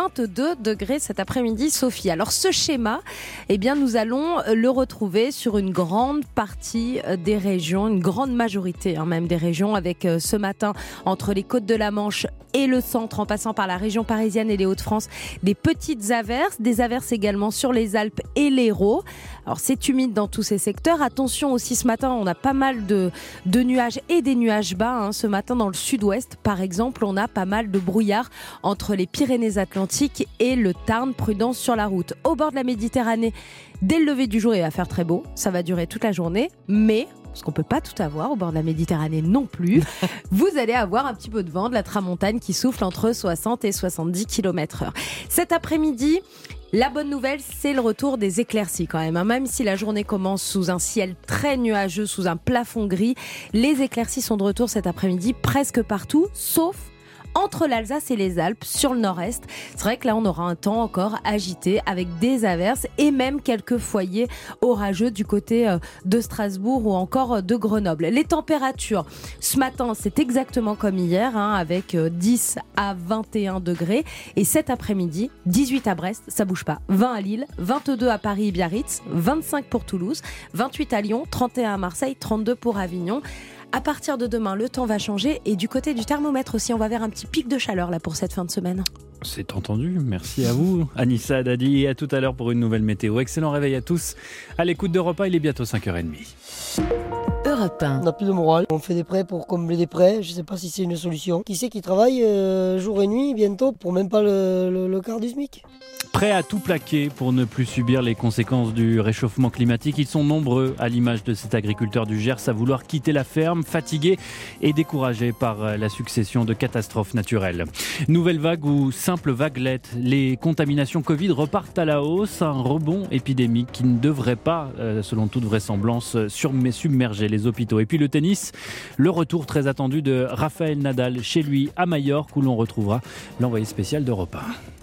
22 degrés cet après-midi, Sophie. Alors ce schéma, eh bien, nous allons le retrouver sur une grande partie des régions, une grande majorité même des régions, avec ce matin, entre les côtes de la Manche et le centre, en passant par la région parisienne et les Hauts-de-France, des petites averses, des averses également sur les Alpes et l'Hérault. Alors c'est humide dans tous ces secteurs. Attention aussi, ce matin, on a pas mal de nuages et des nuages bas. Ce matin, dans le sud-ouest, par exemple, on a pas mal de brouillard entre les Pyrénées-Atlantiques et le Tarn. Prudence sur la route. Au bord de la Méditerranée, dès le lever du jour, il va faire très beau. Ça va durer toute la journée, mais parce qu'on ne peut pas tout avoir au bord de la Méditerranée non plus, vous allez avoir un petit peu de vent, de la tramontane qui souffle entre 60 et 70 km/h. Cet après-midi, la bonne nouvelle, c'est le retour des éclaircies quand même. Même si la journée commence sous un ciel très nuageux, sous un plafond gris, les éclaircies sont de retour cet après-midi presque partout, sauf entre l'Alsace et les Alpes, sur le nord-est. C'est vrai que là, on aura un temps encore agité avec des averses et même quelques foyers orageux du côté de Strasbourg ou encore de Grenoble. Les températures, ce matin, c'est exactement comme hier, avec 10 à 21 degrés. Et cet après-midi, 18 à Brest, ça bouge pas. 20 à Lille, 22 à Paris et Biarritz, 25 pour Toulouse, 28 à Lyon, 31 à Marseille, 32 pour Avignon. À partir de demain, le temps va changer et du côté du thermomètre aussi, on va vers un petit pic de chaleur là pour cette fin de semaine. C'est entendu, merci à vous Anissa Dadi et à tout à l'heure pour une nouvelle météo. Excellent réveil à tous, à l'écoute d'Europe 1, il est bientôt 5h30. Europe 1. On n'a plus de morale, on fait des prêts pour combler des prêts, je ne sais pas si c'est une solution. Qui c'est qui travaille jour et nuit bientôt pour même pas le quart du SMIC? Prêts à tout plaquer pour ne plus subir les conséquences du réchauffement climatique. Ils sont nombreux, à l'image de cet agriculteur du Gers, à vouloir quitter la ferme, fatigués et découragés par la succession de catastrophes naturelles. Nouvelle vague ou simple vaguelette, les contaminations Covid repartent à la hausse. Un rebond épidémique qui ne devrait pas, selon toute vraisemblance, submerger les hôpitaux. Et puis le tennis, le retour très attendu de Rafael Nadal chez lui à Majorque, où l'on retrouvera l'envoyé spécial d'Europe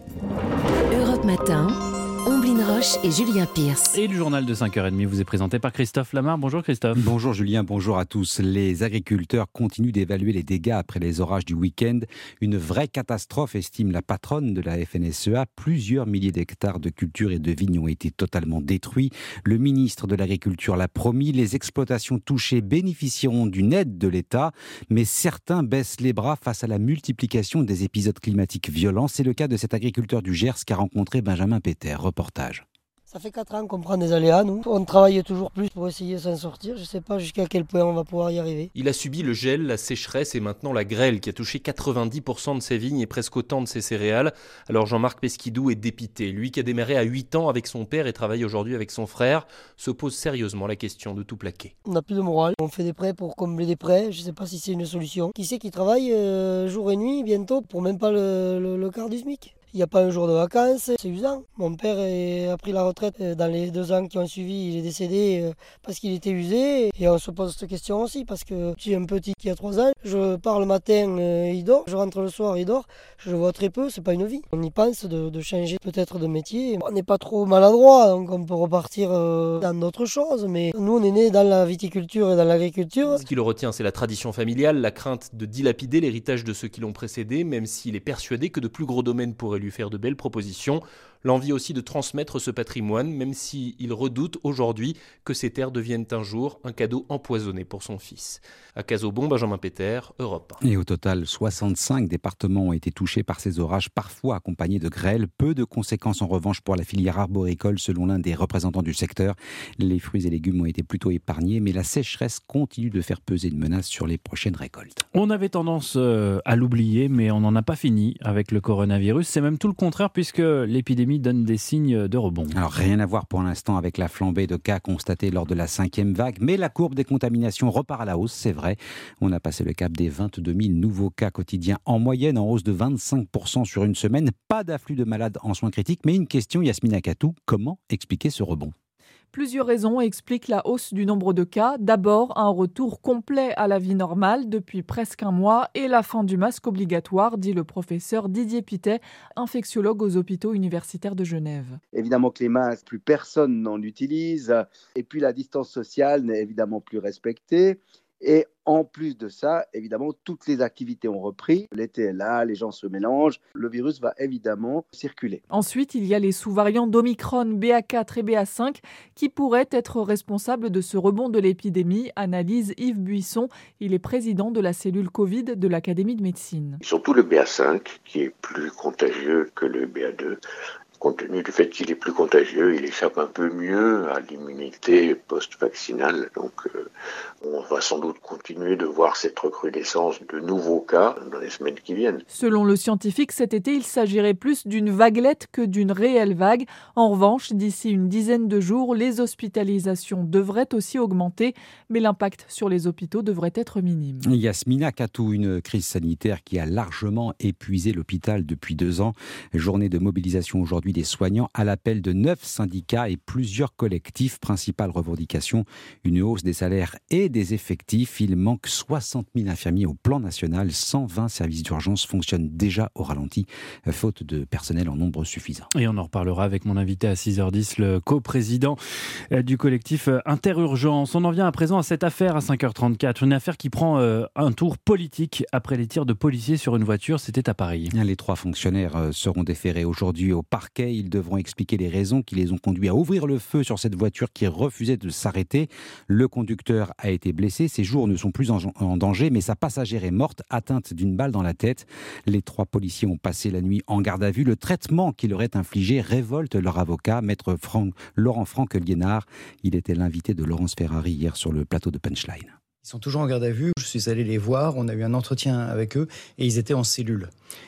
1. Europe Matin, Omblin Roche et Julien Pierce. Et le journal de 5h30 vous est présenté par Christophe Lamar. Bonjour Christophe. Bonjour Julien, bonjour à tous. Les agriculteurs continuent d'évaluer les dégâts après les orages du week-end. Une vraie catastrophe, estime la patronne de la FNSEA. Plusieurs milliers d'hectares de cultures et de vignes ont été totalement détruits. Le ministre de l'Agriculture l'a promis. Les exploitations touchées bénéficieront d'une aide de l'État. Mais certains baissent les bras face à la multiplication des épisodes climatiques violents. C'est le cas de cet agriculteur du Gers qu'a rencontré Benjamin Péter. Reportage. Ça fait 4 ans qu'on prend des aléas, nous. On travaille toujours plus pour essayer de s'en sortir. Je ne sais pas jusqu'à quel point on va pouvoir y arriver. Il a subi le gel, la sécheresse et maintenant la grêle qui a touché 90% de ses vignes et presque autant de ses céréales. Alors Jean-Marc Pesquidou est dépité. Lui qui a démarré à 8 ans avec son père et travaille aujourd'hui avec son frère, se pose sérieusement la question de tout plaquer. On n'a plus de morale. On fait des prêts pour combler des prêts. Je ne sais pas si c'est une solution. Qui c'est qui travaille jour et nuit bientôt pour même pas le quart du SMIC? Il n'y a pas un jour de vacances, c'est usant. Mon père a pris la retraite dans les 2 ans qui ont suivi, il est décédé parce qu'il était usé. Et on se pose cette question aussi parce que j'ai un petit qui a 3 ans, je pars le matin, il dort, je rentre le soir, il dort. Je le vois très peu, c'est pas une vie. On y pense de changer peut-être de métier. On n'est pas trop maladroit, donc on peut repartir dans d'autres choses. Mais nous, on est nés dans la viticulture et dans l'agriculture. Ce qui le retient, c'est la tradition familiale, la crainte de dilapider l'héritage de ceux qui l'ont précédé, même s'il est persuadé que de plus gros domaines pourraient lui faire de belles propositions. L'envie aussi de transmettre ce patrimoine, même s'il redoute aujourd'hui que ces terres deviennent un jour un cadeau empoisonné pour son fils. À Casaubon, Benjamin Péter, Europe 1. Et au total, 65 départements ont été touchés par ces orages, parfois accompagnés de grêles. Peu de conséquences en revanche pour la filière arboricole, selon l'un des représentants du secteur. Les fruits et légumes ont été plutôt épargnés, mais la sécheresse continue de faire peser une menace sur les prochaines récoltes. On avait tendance à l'oublier, mais on n'en a pas fini avec le coronavirus. C'est même tout le contraire, puisque l'épidémie donne des signes de rebond. Alors rien à voir pour l'instant avec la flambée de cas constatée lors de la 5e vague, mais la courbe des contaminations repart à la hausse, c'est vrai. On a passé le cap des 22 000 nouveaux cas quotidiens en moyenne, en hausse de 25% sur une semaine. Pas d'afflux de malades en soins critiques, mais une question, Yasmina Katou, comment expliquer ce rebond ? Plusieurs raisons expliquent la hausse du nombre de cas. D'abord, un retour complet à la vie normale depuis presque un mois et la fin du masque obligatoire, dit le professeur Didier Pittet, infectiologue aux hôpitaux universitaires de Genève. Évidemment que les masques, plus personne n'en utilise. Et puis la distance sociale n'est évidemment plus respectée. Et en plus de ça, évidemment, toutes les activités ont repris. L'été est là, les gens se mélangent. Le virus va évidemment circuler. Ensuite, il y a les sous-variants d'Omicron, BA4 et BA5 qui pourraient être responsables de ce rebond de l'épidémie, analyse Yves Buisson. Il est président de la cellule Covid de l'Académie de médecine. Surtout le BA5 qui est plus contagieux que le BA2. Compte tenu du fait qu'il est plus contagieux, il échappe un peu mieux à l'immunité post-vaccinale. Donc on va sans doute continuer de voir cette recrudescence de nouveaux cas dans les semaines qui viennent. Selon le scientifique, cet été, il s'agirait plus d'une vaguelette que d'une réelle vague. En revanche, d'ici une dizaine de jours, les hospitalisations devraient aussi augmenter, mais l'impact sur les hôpitaux devrait être minime. Yasmina Katou, une crise sanitaire qui a largement épuisé l'hôpital depuis 2 ans. Journée de mobilisation aujourd'hui des soignants à l'appel de 9 syndicats et plusieurs collectifs. Principale revendication, une hausse des salaires et des effectifs. Il manque 60 000 infirmiers au plan national. 120 services d'urgence fonctionnent déjà au ralenti, faute de personnel en nombre suffisant. Et on en reparlera avec mon invité à 6h10, le coprésident du collectif Interurgence. On en vient à présent à cette affaire à 5h34. Une affaire qui prend un tour politique après les tirs de policiers sur une voiture. C'était à Paris. Les 3 fonctionnaires seront déférés aujourd'hui au parquet. Ils devront expliquer les raisons qui les ont conduits à ouvrir le feu sur cette voiture qui refusait de s'arrêter. Le conducteur a été blessé. Ses jours ne sont plus en danger, mais sa passagère est morte, atteinte d'une balle dans la tête. Les 3 policiers ont passé la nuit en garde à vue. Le traitement qui leur est infligé révolte leur avocat, maître Laurent Franck-Liénard. Il était l'invité de Laurence Ferrari hier sur le plateau de Punchline. Ils sont toujours en garde à vue. Je suis allé les voir, on a eu un entretien avec eux et ils étaient en cellule.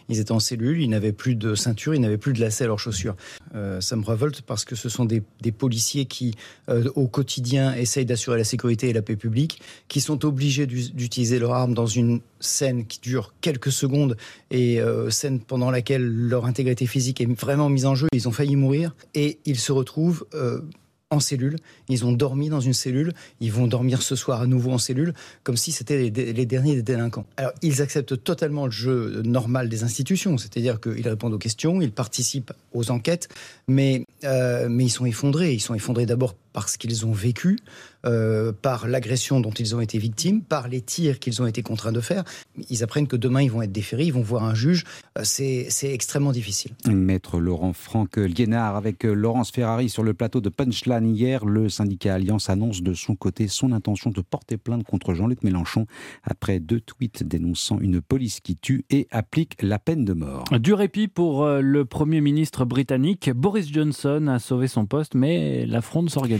Ils n'avaient plus de ceinture, ils n'avaient plus de lacets à leurs chaussures. Ça me révolte parce que ce sont des policiers qui, au quotidien, essayent d'assurer la sécurité et la paix publique, qui sont obligés d'utiliser leur arme dans une scène qui dure quelques secondes et scène pendant laquelle leur intégrité physique est vraiment mise en jeu. Ils ont failli mourir et ils se retrouvent en cellule, ils ont dormi dans une cellule, ils vont dormir ce soir à nouveau en cellule, comme si c'était les derniers des délinquants. Alors, ils acceptent totalement le jeu normal des institutions, c'est-à-dire qu'ils répondent aux questions, ils participent aux enquêtes, mais ils sont effondrés. Ils sont effondrés d'abord parce qu'ils ont vécu, par l'agression dont ils ont été victimes, par les tirs qu'ils ont été contraints de faire. Ils apprennent que demain, ils vont être déférés, ils vont voir un juge. C'est extrêmement difficile. Maître Laurent Franck-Liénard avec Laurence Ferrari sur le plateau de Punchline hier. Le syndicat Alliance annonce de son côté son intention de porter plainte contre Jean-Luc Mélenchon après 2 tweets dénonçant une police qui tue et applique la peine de mort. Du répit pour le Premier ministre britannique. Boris Johnson a sauvé son poste, mais la fronde s'organise.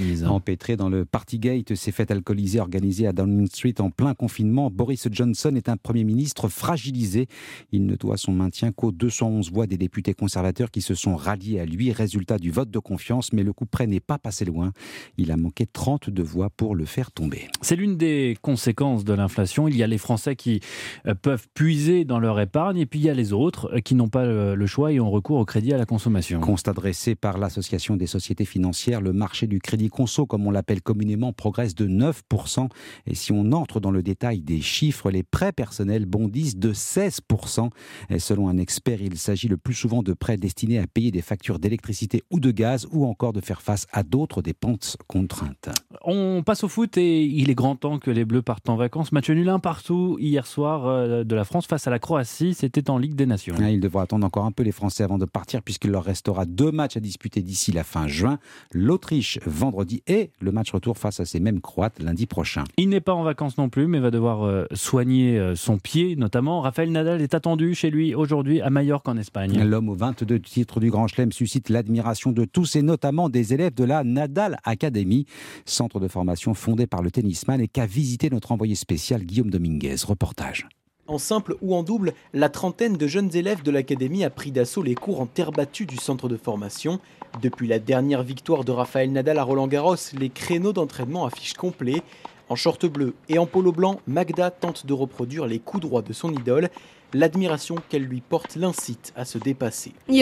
s'organise. Empêtré dans le Partygate, ces fêtes alcoolisées organisées à Downing Street en plein confinement, Boris Johnson est un Premier ministre fragilisé. Il ne doit son maintien qu'aux 211 voix des députés conservateurs qui se sont ralliés à lui. Résultat du vote de confiance, mais le coup près n'est pas passé loin. Il a manqué 32 voix pour le faire tomber. C'est l'une des conséquences de l'inflation. Il y a les Français qui peuvent puiser dans leur épargne et puis il y a les autres qui n'ont pas le choix et ont recours au crédit à la consommation. Constat dressé par l'Association des sociétés financières, le marché du crédit conso, comme on l'appelle communément, progresse de 9%. Et si on entre dans le détail des chiffres, les prêts personnels bondissent de 16%. Et selon un expert, il s'agit le plus souvent de prêts destinés à payer des factures d'électricité ou de gaz ou encore de faire face à d'autres dépenses contraintes. On passe au foot et il est grand temps que les Bleus partent en vacances. Match nul 1 partout hier soir de la France face à la Croatie. C'était en Ligue des Nations. Ils devront attendre encore un peu les Français avant de partir puisqu'il leur restera 2 matchs à disputer d'ici la fin juin. L'Autriche vendredi et le match retour face à ces mêmes Croates lundi prochain. Il n'est pas en vacances non plus mais va devoir soigner son pied notamment. Rafael Nadal est attendu chez lui aujourd'hui à Majorque en Espagne. L'homme aux 22 titres du Grand Chelem suscite l'admiration de tous et notamment des élèves de la Nadal Academy, centre de formation fondé par le tennisman et qu'a visité notre envoyé spécial Guillaume Dominguez. Reportage. En simple ou en double, la trentaine de jeunes élèves de l'académie a pris d'assaut les cours en terre battue du centre de formation. Depuis la dernière victoire de Rafael Nadal à Roland-Garros, les créneaux d'entraînement affichent complet. En short bleu et en polo blanc, Magda tente de reproduire les coups droits de son idole. L'admiration qu'elle lui porte l'incite à se dépasser. Oui,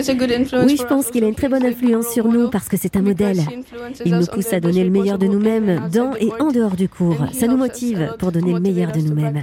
je pense qu'il a une très bonne influence sur nous parce que c'est un modèle. Il nous pousse à donner le meilleur de nous-mêmes dans et en dehors du cours. Ça nous motive pour donner le meilleur de nous-mêmes.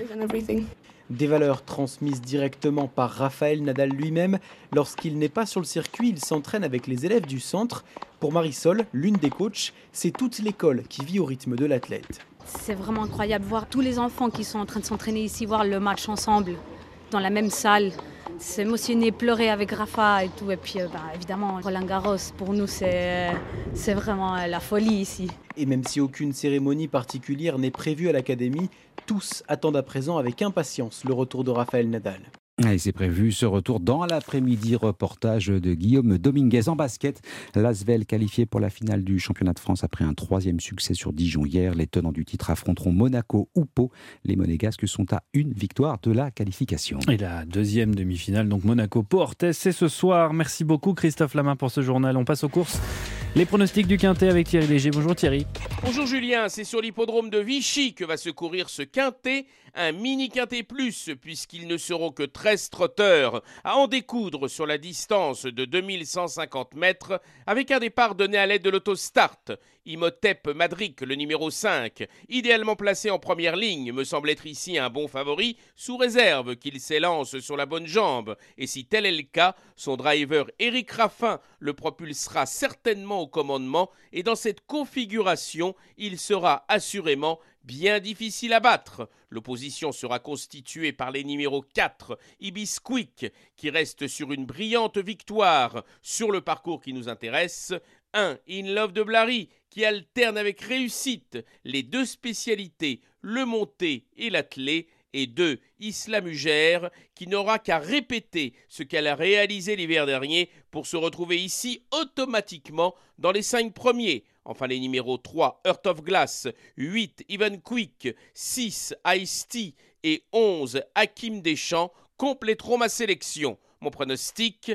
Des valeurs transmises directement par Rafael Nadal lui-même. Lorsqu'il n'est pas sur le circuit, il s'entraîne avec les élèves du centre. Pour Marisol, l'une des coachs, c'est toute l'école qui vit au rythme de l'athlète. C'est vraiment incroyable de voir tous les enfants qui sont en train de s'entraîner ici, voir le match ensemble, dans la même salle. S'émotionner, pleurer avec Rafa et tout. Et puis évidemment, Roland-Garros, pour nous, c'est vraiment la folie ici. Et même si aucune cérémonie particulière n'est prévue à l'académie, tous attendent à présent avec impatience le retour de Rafael Nadal. Et c'est prévu ce retour dans l'après-midi. Reportage de Guillaume Dominguez. En basket, l'Asvel qualifié pour la finale du championnat de France après un 3e succès sur Dijon hier. Les tenants du titre affronteront Monaco ou Pau. Les Monégasques sont à une victoire de la qualification. Et la deuxième demi-finale, donc Monaco-Pau-Orthez, c'est ce soir. Merci beaucoup Christophe Lamain pour ce journal. On passe aux courses. Les pronostics du Quintet avec Thierry Léger. Bonjour Thierry. Bonjour Julien, c'est sur l'hippodrome de Vichy que va se courir ce Quintet, un mini Quintet plus puisqu'ils ne seront que 13 trotteurs à en découdre sur la distance de 2150 mètres avec un départ donné à l'aide de l'autostart. Imhotep Madric, le numéro 5, idéalement placé en première ligne, me semble être ici un bon favori, sous réserve qu'il s'élance sur la bonne jambe. Et si tel est le cas, son driver Éric Raffin le propulsera certainement au commandement et dans cette configuration, il sera assurément bien difficile à battre. L'opposition sera constituée par les numéros 4, Ibisquick, qui reste sur une brillante victoire sur le parcours qui nous intéresse, 1, In Love de Blary, qui alterne avec réussite les deux spécialités, le monté et l'attelé, et 2, Isla Mugère, qui n'aura qu'à répéter ce qu'elle a réalisé l'hiver dernier pour se retrouver ici automatiquement dans les 5 premiers. Enfin, les numéros 3, Heart of Glass, 8, Even Quick, 6, Ice-T et 11, Hakim Deschamps compléteront ma sélection. Mon pronostic,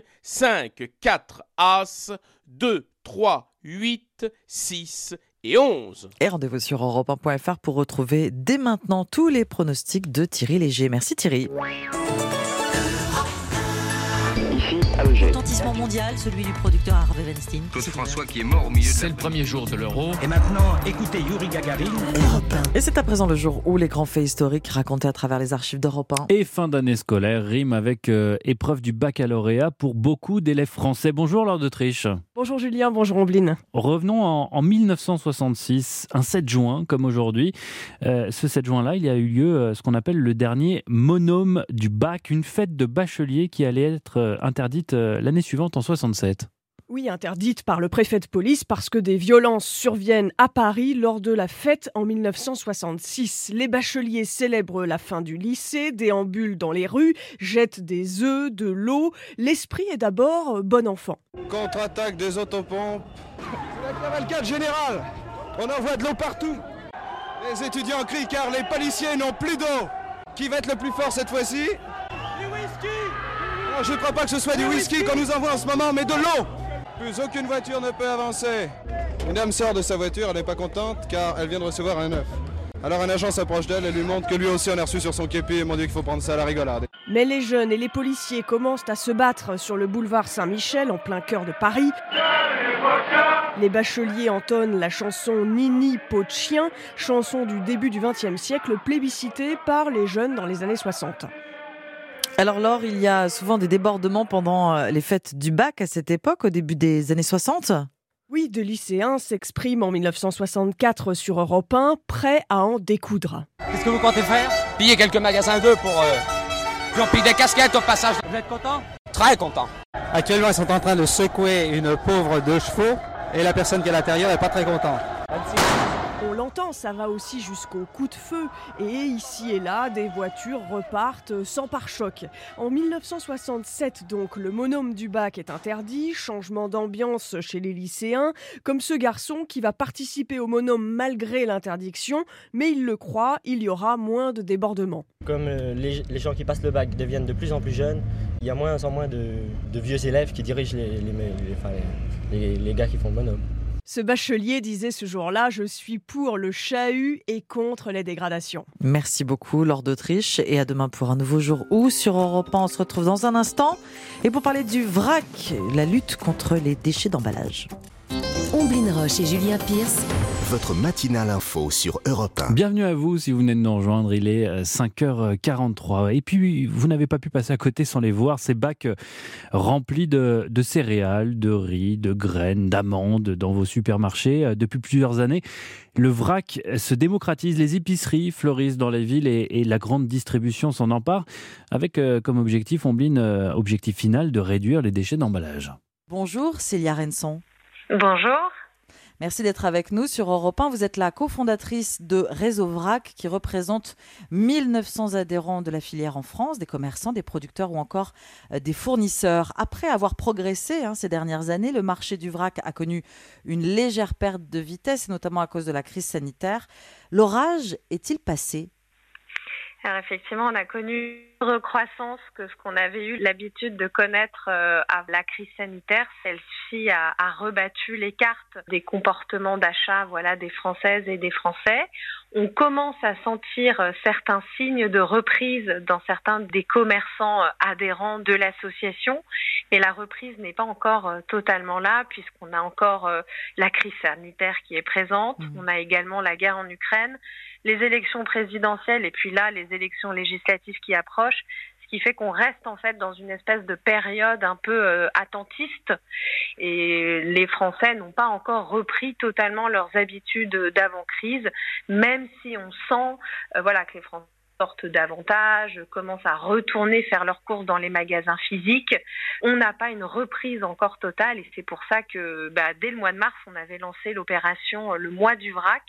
5, 4, As, 2, 3, 8, 6 et 11. Et rendez-vous sur Europe1.fr pour retrouver dès maintenant tous les pronostics de Thierry Léger. Merci Thierry. Retentissement mondial, celui du producteur Harvey Weinstein. Claude François qui est mort au milieu de... C'est le premier jour de l'Euro. Et maintenant, écoutez Yuri Gagarin. Et c'est à présent le jour où les grands faits historiques racontés à travers les archives d'Europe 1. Et fin d'année scolaire rime avec épreuve du baccalauréat pour beaucoup d'élèves français. Bonjour Laure d'Autriche. Bonjour Julien, bonjour Ombline. Revenons en 1966, un 7 juin comme aujourd'hui. Ce 7 juin-là, il y a eu lieu ce qu'on appelle le dernier monôme du bac, une fête de bachelier qui allait être interdite l'année suivante en 67. Oui, interdite par le préfet de police parce que des violences surviennent à Paris lors de la fête en 1966. Les bacheliers célèbrent la fin du lycée, déambulent dans les rues, jettent des œufs, de l'eau. L'esprit est d'abord bon enfant. Contre-attaque des autopompes. C'est la cavalcade générale. On envoie de l'eau partout. Les étudiants crient car les policiers n'ont plus d'eau. Qui va être le plus fort cette fois-ci? Du whisky. Non, je ne crois pas que ce soit du whisky qu'on nous envoie en ce moment, mais de l'eau. Plus aucune voiture ne peut avancer. Une dame sort de sa voiture, elle n'est pas contente car elle vient de recevoir un œuf. Alors un agent s'approche d'elle et lui montre que lui aussi en a reçu sur son képi et m'ont dit qu'il faut prendre ça à la rigolade. Mais les jeunes et les policiers commencent à se battre sur le boulevard Saint-Michel en plein cœur de Paris. Les bacheliers entonnent la chanson Nini, peau de chien, chanson du début du XXe siècle plébiscitée par les jeunes dans les années 60. Alors Laure, il y a souvent des débordements pendant les fêtes du bac à cette époque, au début des années 60 ? Oui, deux lycéens s'expriment en 1964 sur Europe 1, prêts à en découdre. Qu'est-ce que vous comptez faire? Piller quelques magasins d'œufs pour... Puis on pille des casquettes au passage. Vous êtes content? Très content. Actuellement, ils sont en train de secouer une pauvre 2 chevaux et la personne qui est à l'intérieur n'est pas très contente. On l'entend, ça va aussi jusqu'au coup de feu. Et ici et là, des voitures repartent sans pare-choc. En 1967, donc, le monôme du bac est interdit. Changement d'ambiance chez les lycéens. Comme ce garçon qui va participer au monôme malgré l'interdiction. Mais il le croit, il y aura moins de débordements. Comme les gens qui passent le bac deviennent de plus en plus jeunes, il y a moins en moins de vieux élèves qui dirigent les gars qui font le monôme. Ce bachelier disait ce jour-là « Je suis pour le chahut et contre les dégradations ». Merci beaucoup Laure d'Autriche et à demain pour un nouveau jour où sur Europe 1 on se retrouve dans un instant et pour parler du vrac, la lutte contre les déchets d'emballage. Omblin Roche et Julien Pierce. Votre matinale info sur Europe 1. Bienvenue à vous si vous venez de nous rejoindre, il est 5h43. Et puis, vous n'avez pas pu passer à côté sans les voir, ces bacs remplis de céréales, de riz, de graines, d'amandes dans vos supermarchés. Depuis plusieurs années, le vrac se démocratise, les épiceries fleurissent dans les villes et la grande distribution s'en empare avec comme objectif, Omblin, objectif final de réduire les déchets d'emballage. Bonjour Célia Renson. Bonjour. Merci d'être avec nous sur Europe 1. Vous êtes la cofondatrice de Réseau Vrac qui représente 1900 adhérents de la filière en France, des commerçants, des producteurs ou encore des fournisseurs. Après avoir progressé ces dernières années, le marché du vrac a connu une légère perte de vitesse, notamment à cause de la crise sanitaire. L'orage est-il passé ? Alors effectivement, on a connu une recroissance que ce qu'on avait eu l'habitude de connaître à la crise sanitaire. Celle-ci a rebattu les cartes des comportements d'achat des Françaises et des Français. On commence à sentir certains signes de reprise dans certains des commerçants adhérents de l'association. Mais la reprise n'est pas encore totalement là puisqu'on a encore la crise sanitaire qui est présente. On a également la guerre en Ukraine, les élections présidentielles et puis là, les élections législatives qui approchent, ce qui fait qu'on reste en fait dans une espèce de période un peu attentiste et les Français n'ont pas encore repris totalement leurs habitudes d'avant-crise, même si on sent que les Français sortent davantage, commencent à retourner faire leurs courses dans les magasins physiques. On n'a pas une reprise encore totale et c'est pour ça que dès le mois de mars, on avait lancé l'opération Le Mois du Vrac,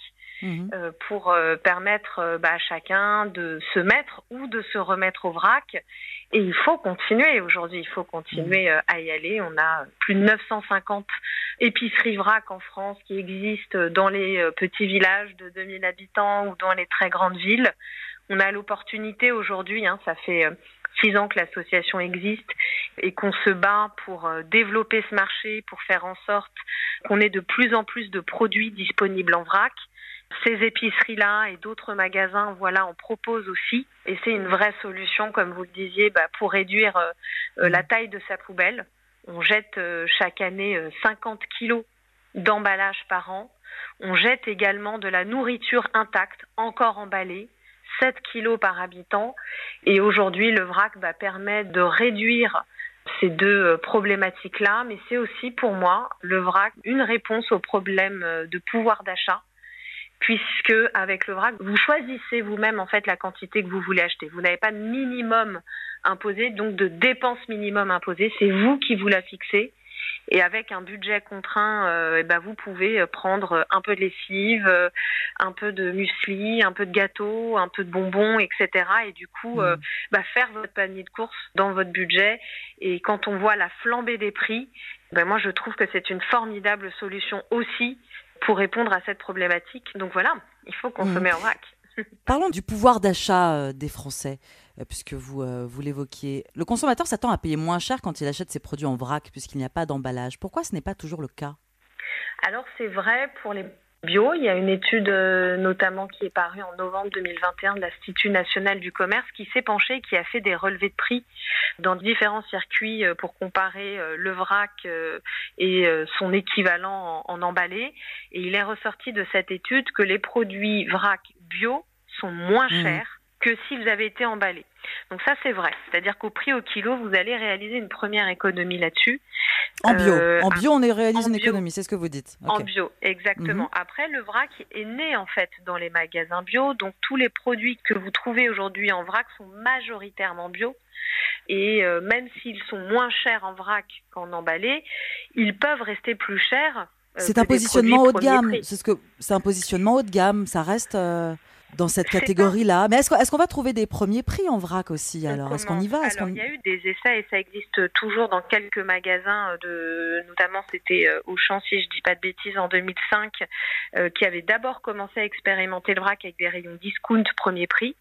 pour permettre à chacun de se mettre ou de se remettre au vrac. Et il faut continuer aujourd'hui, il faut continuer à y aller. On a plus de 950 épiceries vrac en France qui existent dans les petits villages de 2000 habitants ou dans les très grandes villes. On a l'opportunité aujourd'hui, ça fait 6 ans que l'association existe et qu'on se bat pour développer ce marché, pour faire en sorte qu'on ait de plus en plus de produits disponibles en vrac. Ces épiceries-là et d'autres magasins, en proposent aussi. Et c'est une vraie solution, comme vous le disiez, pour réduire la taille de sa poubelle. On jette chaque année 50 kilos d'emballage par an. On jette également de la nourriture intacte, encore emballée, 7 kilos par habitant. Et aujourd'hui, le vrac permet de réduire ces deux problématiques-là. Mais c'est aussi, pour moi, le vrac, une réponse au problème de pouvoir d'achat. Puisque avec le vrac, vous choisissez vous-même en fait la quantité que vous voulez acheter. Vous n'avez pas de minimum imposé, donc de dépenses minimum imposées. C'est vous qui vous la fixez. Et avec un budget contraint, vous pouvez prendre un peu de lessive, un peu de muesli, un peu de gâteau, un peu de bonbons, etc. Et du coup, faire votre panier de courses dans votre budget. Et quand on voit la flambée des prix, moi je trouve que c'est une formidable solution aussi pour répondre à cette problématique. Donc voilà, il faut consommer en vrac. Parlons du pouvoir d'achat des Français, puisque vous l'évoquiez. Le consommateur s'attend à payer moins cher quand il achète ses produits en vrac, puisqu'il n'y a pas d'emballage. Pourquoi ce n'est pas toujours le cas ? Alors c'est vrai pour les bio. Il y a une étude notamment qui est parue en novembre 2021 de l'Institut national du commerce qui s'est penché et qui a fait des relevés de prix dans différents circuits pour comparer le vrac et son équivalent en emballé. Et il est ressorti de cette étude que les produits vrac bio sont moins chers que s'ils avaient été emballés. Donc ça, c'est vrai. C'est-à-dire qu'au prix au kilo, vous allez réaliser une première économie là-dessus. En bio, on réalise une économie, c'est ce que vous dites. Okay. En bio, exactement. Après, le vrac est né en fait dans les magasins bio. Donc tous les produits que vous trouvez aujourd'hui en vrac sont majoritairement bio. Et même s'ils sont moins chers en vrac qu'en emballé, ils peuvent rester plus chers. C'est un positionnement haut de gamme. C'est un positionnement haut de gamme. Ça reste dans cette catégorie-là. Mais est-ce qu'on va trouver des premiers prix en vrac aussi alors ? Est-ce qu'on y va ? Il y a eu des essais et ça existe toujours dans quelques magasins, notamment c'était Auchan, si je dis pas de bêtises, en 2005, qui avait d'abord commencé à expérimenter le vrac avec des rayons discount premier prix.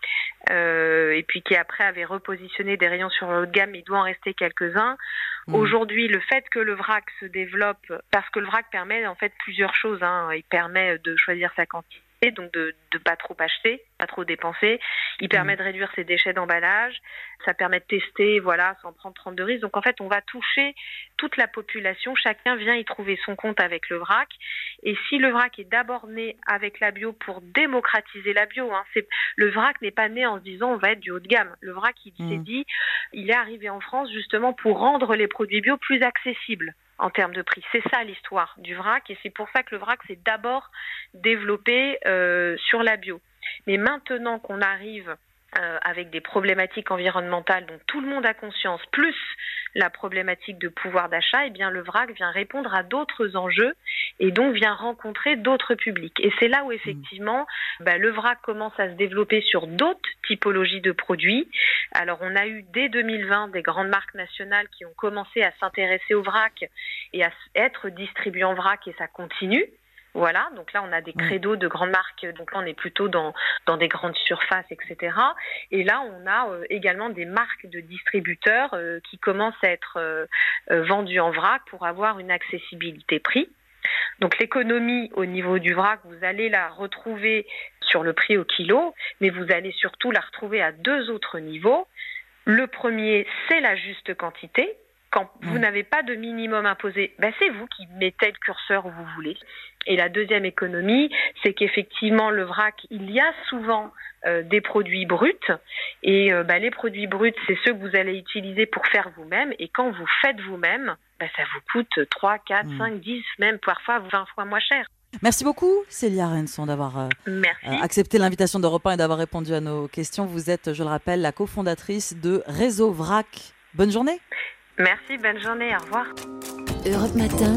Et puis qui après avait repositionné des rayons sur le haut de gamme, mais il doit en rester quelques-uns. Aujourd'hui, le fait que le vrac se développe, parce que le vrac permet en fait plusieurs choses, il permet de choisir sa quantité, donc de pas trop acheter, pas trop dépenser. Il permet de réduire ses déchets d'emballage. Ça permet de tester, sans prendre 32 risques. Donc en fait, on va toucher toute la population. Chacun vient y trouver son compte avec le vrac. Et si le vrac est d'abord né avec la bio pour démocratiser la bio, le vrac n'est pas né en se disant on va être du haut de gamme. Le vrac, il s'est dit, il est arrivé en France justement pour rendre les produits bio plus accessibles en termes de prix. C'est ça l'histoire du vrac et c'est pour ça que le vrac s'est d'abord développé sur la bio. Mais maintenant qu'on arrive avec des problématiques environnementales dont tout le monde a conscience, plus la problématique de pouvoir d'achat, le vrac vient répondre à d'autres enjeux et donc vient rencontrer d'autres publics. Et c'est là où effectivement le vrac commence à se développer sur d'autres typologies de produits. Alors on a eu dès 2020 des grandes marques nationales qui ont commencé à s'intéresser au vrac et à être distribuées en vrac et ça continue. Voilà, donc là on a des credos de grandes marques, donc là on est plutôt dans des grandes surfaces, etc. Et là on a également des marques de distributeurs qui commencent à être vendues en vrac pour avoir une accessibilité prix. Donc l'économie au niveau du vrac, vous allez la retrouver sur le prix au kilo, mais vous allez surtout la retrouver à deux autres niveaux. Le premier, c'est la juste quantité. Quand vous n'avez pas de minimum imposé, c'est vous qui mettez le curseur où vous voulez. Et la deuxième économie, c'est qu'effectivement, le vrac, il y a souvent des produits bruts. Et les produits bruts, c'est ceux que vous allez utiliser pour faire vous-même. Et quand vous faites vous-même, ça vous coûte 3, 4, 5, 10, même parfois 20 fois moins cher. Merci beaucoup, Célia Renson, d'avoir accepté l'invitation d'Europe 1 et d'avoir répondu à nos questions. Vous êtes, je le rappelle, la cofondatrice de Réseau Vrac. Bonne journée. Merci, bonne journée, au revoir. Europe Matin.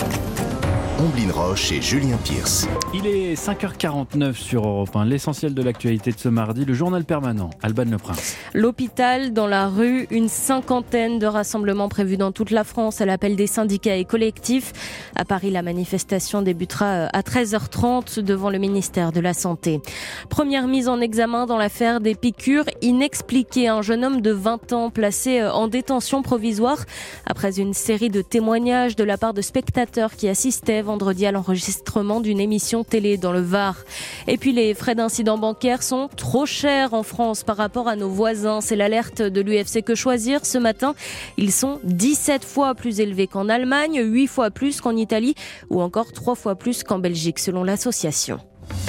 Omblin Roche et Julien Pierce. Il est 5h49 sur Europe 1. L'essentiel de l'actualité de ce mardi, le journal permanent. Alban Leprince. L'hôpital dans la rue, une cinquantaine de rassemblements prévus dans toute la France à l'appel des syndicats et collectifs. À Paris, la manifestation débutera à 13h30 devant le ministère de la Santé. Première mise en examen dans l'affaire des piqûres inexpliquées. Un jeune homme de 20 ans placé en détention provisoire après une série de témoignages de la part de spectateurs qui assistaient vendredi à l'enregistrement d'une émission télé dans le Var. Et puis les frais d'incident bancaire sont trop chers en France par rapport à nos voisins. C'est l'alerte de l'UFC Que Choisir ce matin. Ils sont 17 fois plus élevés qu'en Allemagne, 8 fois plus qu'en Italie ou encore 3 fois plus qu'en Belgique selon l'association.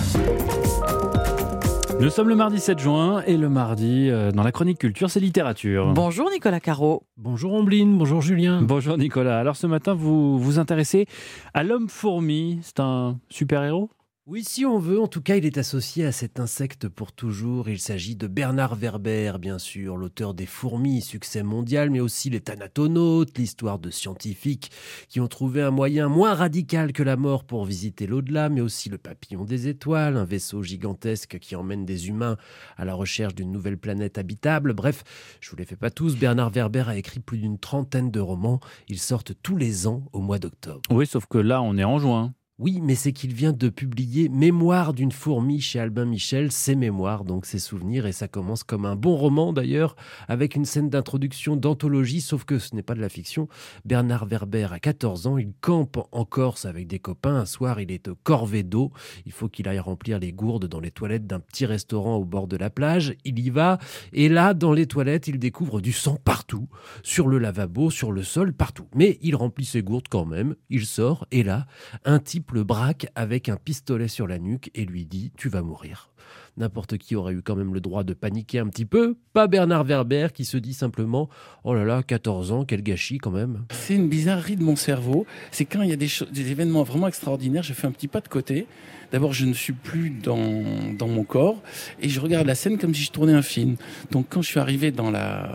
Nous sommes le mardi 7 juin et le mardi, dans la chronique culture, c'est littérature. Bonjour Nicolas Caro. Bonjour Omblin, bonjour Julien. Bonjour Nicolas. Alors ce matin, vous vous intéressez à l'homme fourmi. C'est un super-héros ? Oui, si on veut. En tout cas, il est associé à cet insecte pour toujours. Il s'agit de Bernard Werber, bien sûr, l'auteur des Fourmis, succès mondial, mais aussi les Thanatonautes, l'histoire de scientifiques qui ont trouvé un moyen moins radical que la mort pour visiter l'au-delà, mais aussi le Papillon des étoiles, un vaisseau gigantesque qui emmène des humains à la recherche d'une nouvelle planète habitable. Bref, je vous les fais pas tous. Bernard Werber a écrit plus d'une 30aine de romans. Ils sortent tous les ans au mois d'octobre. Oui, sauf que là, on est en juin. Oui, mais c'est qu'il vient de publier Mémoires d'une fourmi chez Albin Michel, ses mémoires, donc ses souvenirs, et ça commence comme un bon roman d'ailleurs, avec une scène d'introduction d'anthologie, sauf que ce n'est pas de la fiction. Bernard Werber a 14 ans, il campe en Corse avec des copains, un soir il est au corvée d'eau, il faut qu'il aille remplir les gourdes dans les toilettes d'un petit restaurant au bord de la plage, il y va, et là, dans les toilettes, il découvre du sang partout, sur le lavabo, sur le sol, partout. Mais il remplit ses gourdes quand même, il sort, et là, un type le braque avec un pistolet sur la nuque et lui dit « Tu vas mourir ». N'importe qui aurait eu quand même le droit de paniquer un petit peu, pas Bernard Werber qui se dit simplement « Oh là là, 14 ans, quel gâchis quand même ». C'est une bizarrerie de mon cerveau, c'est quand il y a des événements vraiment extraordinaires, je fais un petit pas de côté. D'abord, je ne suis plus dans mon corps et je regarde la scène comme si je tournais un film. Donc quand je suis arrivé dans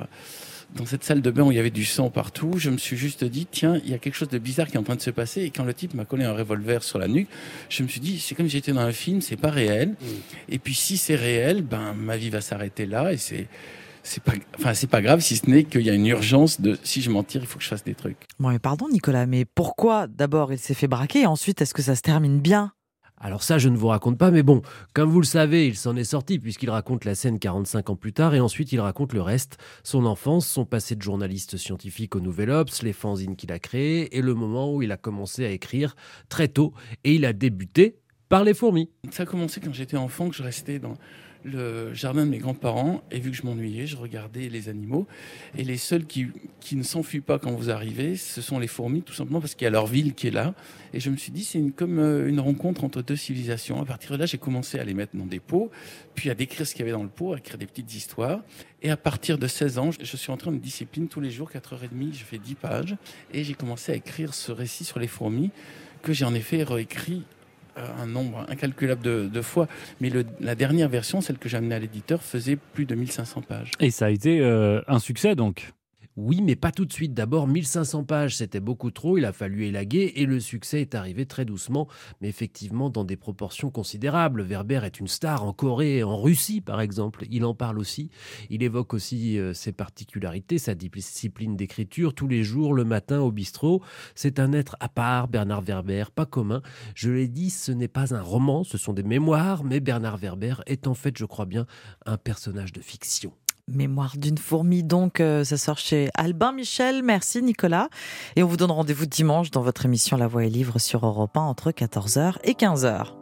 cette salle de bain où il y avait du sang partout, je me suis juste dit, tiens, il y a quelque chose de bizarre qui est en train de se passer. Et quand le type m'a collé un revolver sur la nuque, je me suis dit, c'est comme si j'étais dans un film, c'est pas réel. Et puis si c'est réel, ma vie va s'arrêter là. Et c'est pas grave, si ce n'est qu'il y a une urgence de, si je m'en tire, il faut que je fasse des trucs. Bon, mais pardon Nicolas, mais pourquoi d'abord il s'est fait braquer et ensuite est-ce que ça se termine bien ? Alors ça, je ne vous raconte pas, mais bon, comme vous le savez, il s'en est sorti puisqu'il raconte la scène 45 ans plus tard et ensuite il raconte le reste, son enfance, son passé de journaliste scientifique au Nouvel Obs, les fanzines qu'il a créés et le moment où il a commencé à écrire très tôt et il a débuté par les fourmis. Ça a commencé quand j'étais enfant, que je restais dans le jardin de mes grands-parents et vu que je m'ennuyais, je regardais les animaux et les seuls qui ne s'enfuient pas quand vous arrivez, ce sont les fourmis, tout simplement parce qu'il y a leur ville qui est là et je me suis dit c'est comme une rencontre entre deux civilisations. À partir de là, j'ai commencé à les mettre dans des pots, puis à décrire ce qu'il y avait dans le pot, à écrire des petites histoires et à partir de 16 ans, je suis entré en discipline tous les jours, 4h30, je fais 10 pages et j'ai commencé à écrire ce récit sur les fourmis que j'ai en effet réécrit un nombre incalculable de fois. Mais la dernière version, celle que j'ai amenée à l'éditeur, faisait plus de 1500 pages. Et ça a été un succès donc ? Oui, mais pas tout de suite. D'abord, 1500 pages, c'était beaucoup trop, il a fallu élaguer et le succès est arrivé très doucement, mais effectivement dans des proportions considérables. Werber est une star en Corée, en Russie par exemple, il en parle aussi. Il évoque aussi ses particularités, sa discipline d'écriture, tous les jours, le matin au bistrot. C'est un être à part, Bernard Werber, pas commun. Je l'ai dit, ce n'est pas un roman, ce sont des mémoires, mais Bernard Werber est en fait, je crois bien, un personnage de fiction. Mémoire d'une fourmi, donc ça sort chez Albin Michel. Merci Nicolas. Et on vous donne rendez-vous dimanche dans votre émission La Voix est Livre sur Europe 1 entre 14h et 15h.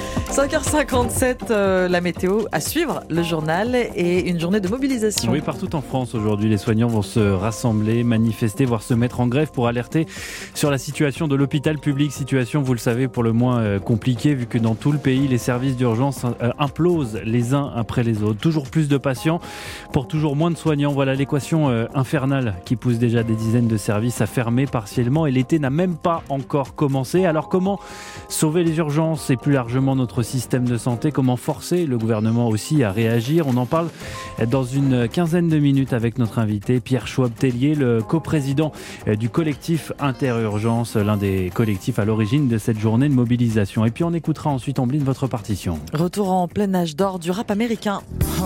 5h57, la météo à suivre, le journal et une journée de mobilisation. Oui, partout en France aujourd'hui, les soignants vont se rassembler, manifester, voire se mettre en grève pour alerter sur la situation de l'hôpital public. Situation, vous le savez, pour le moins compliquée vu que dans tout le pays, les services d'urgence implosent les uns après les autres. Toujours plus de patients pour toujours moins de soignants. Voilà l'équation infernale qui pousse déjà des dizaines de services à fermer partiellement et l'été n'a même pas encore commencé. Alors comment sauver les urgences et plus largement notre système de santé, comment forcer le gouvernement aussi à réagir? On en parle dans une quinzaine de minutes avec notre invité Pierre Schwab-Tellier, le coprésident du collectif Interurgence, l'un des collectifs à l'origine de cette journée de mobilisation. Et puis on écoutera ensuite Ombline votre partition. Retour en plein âge d'or du rap américain.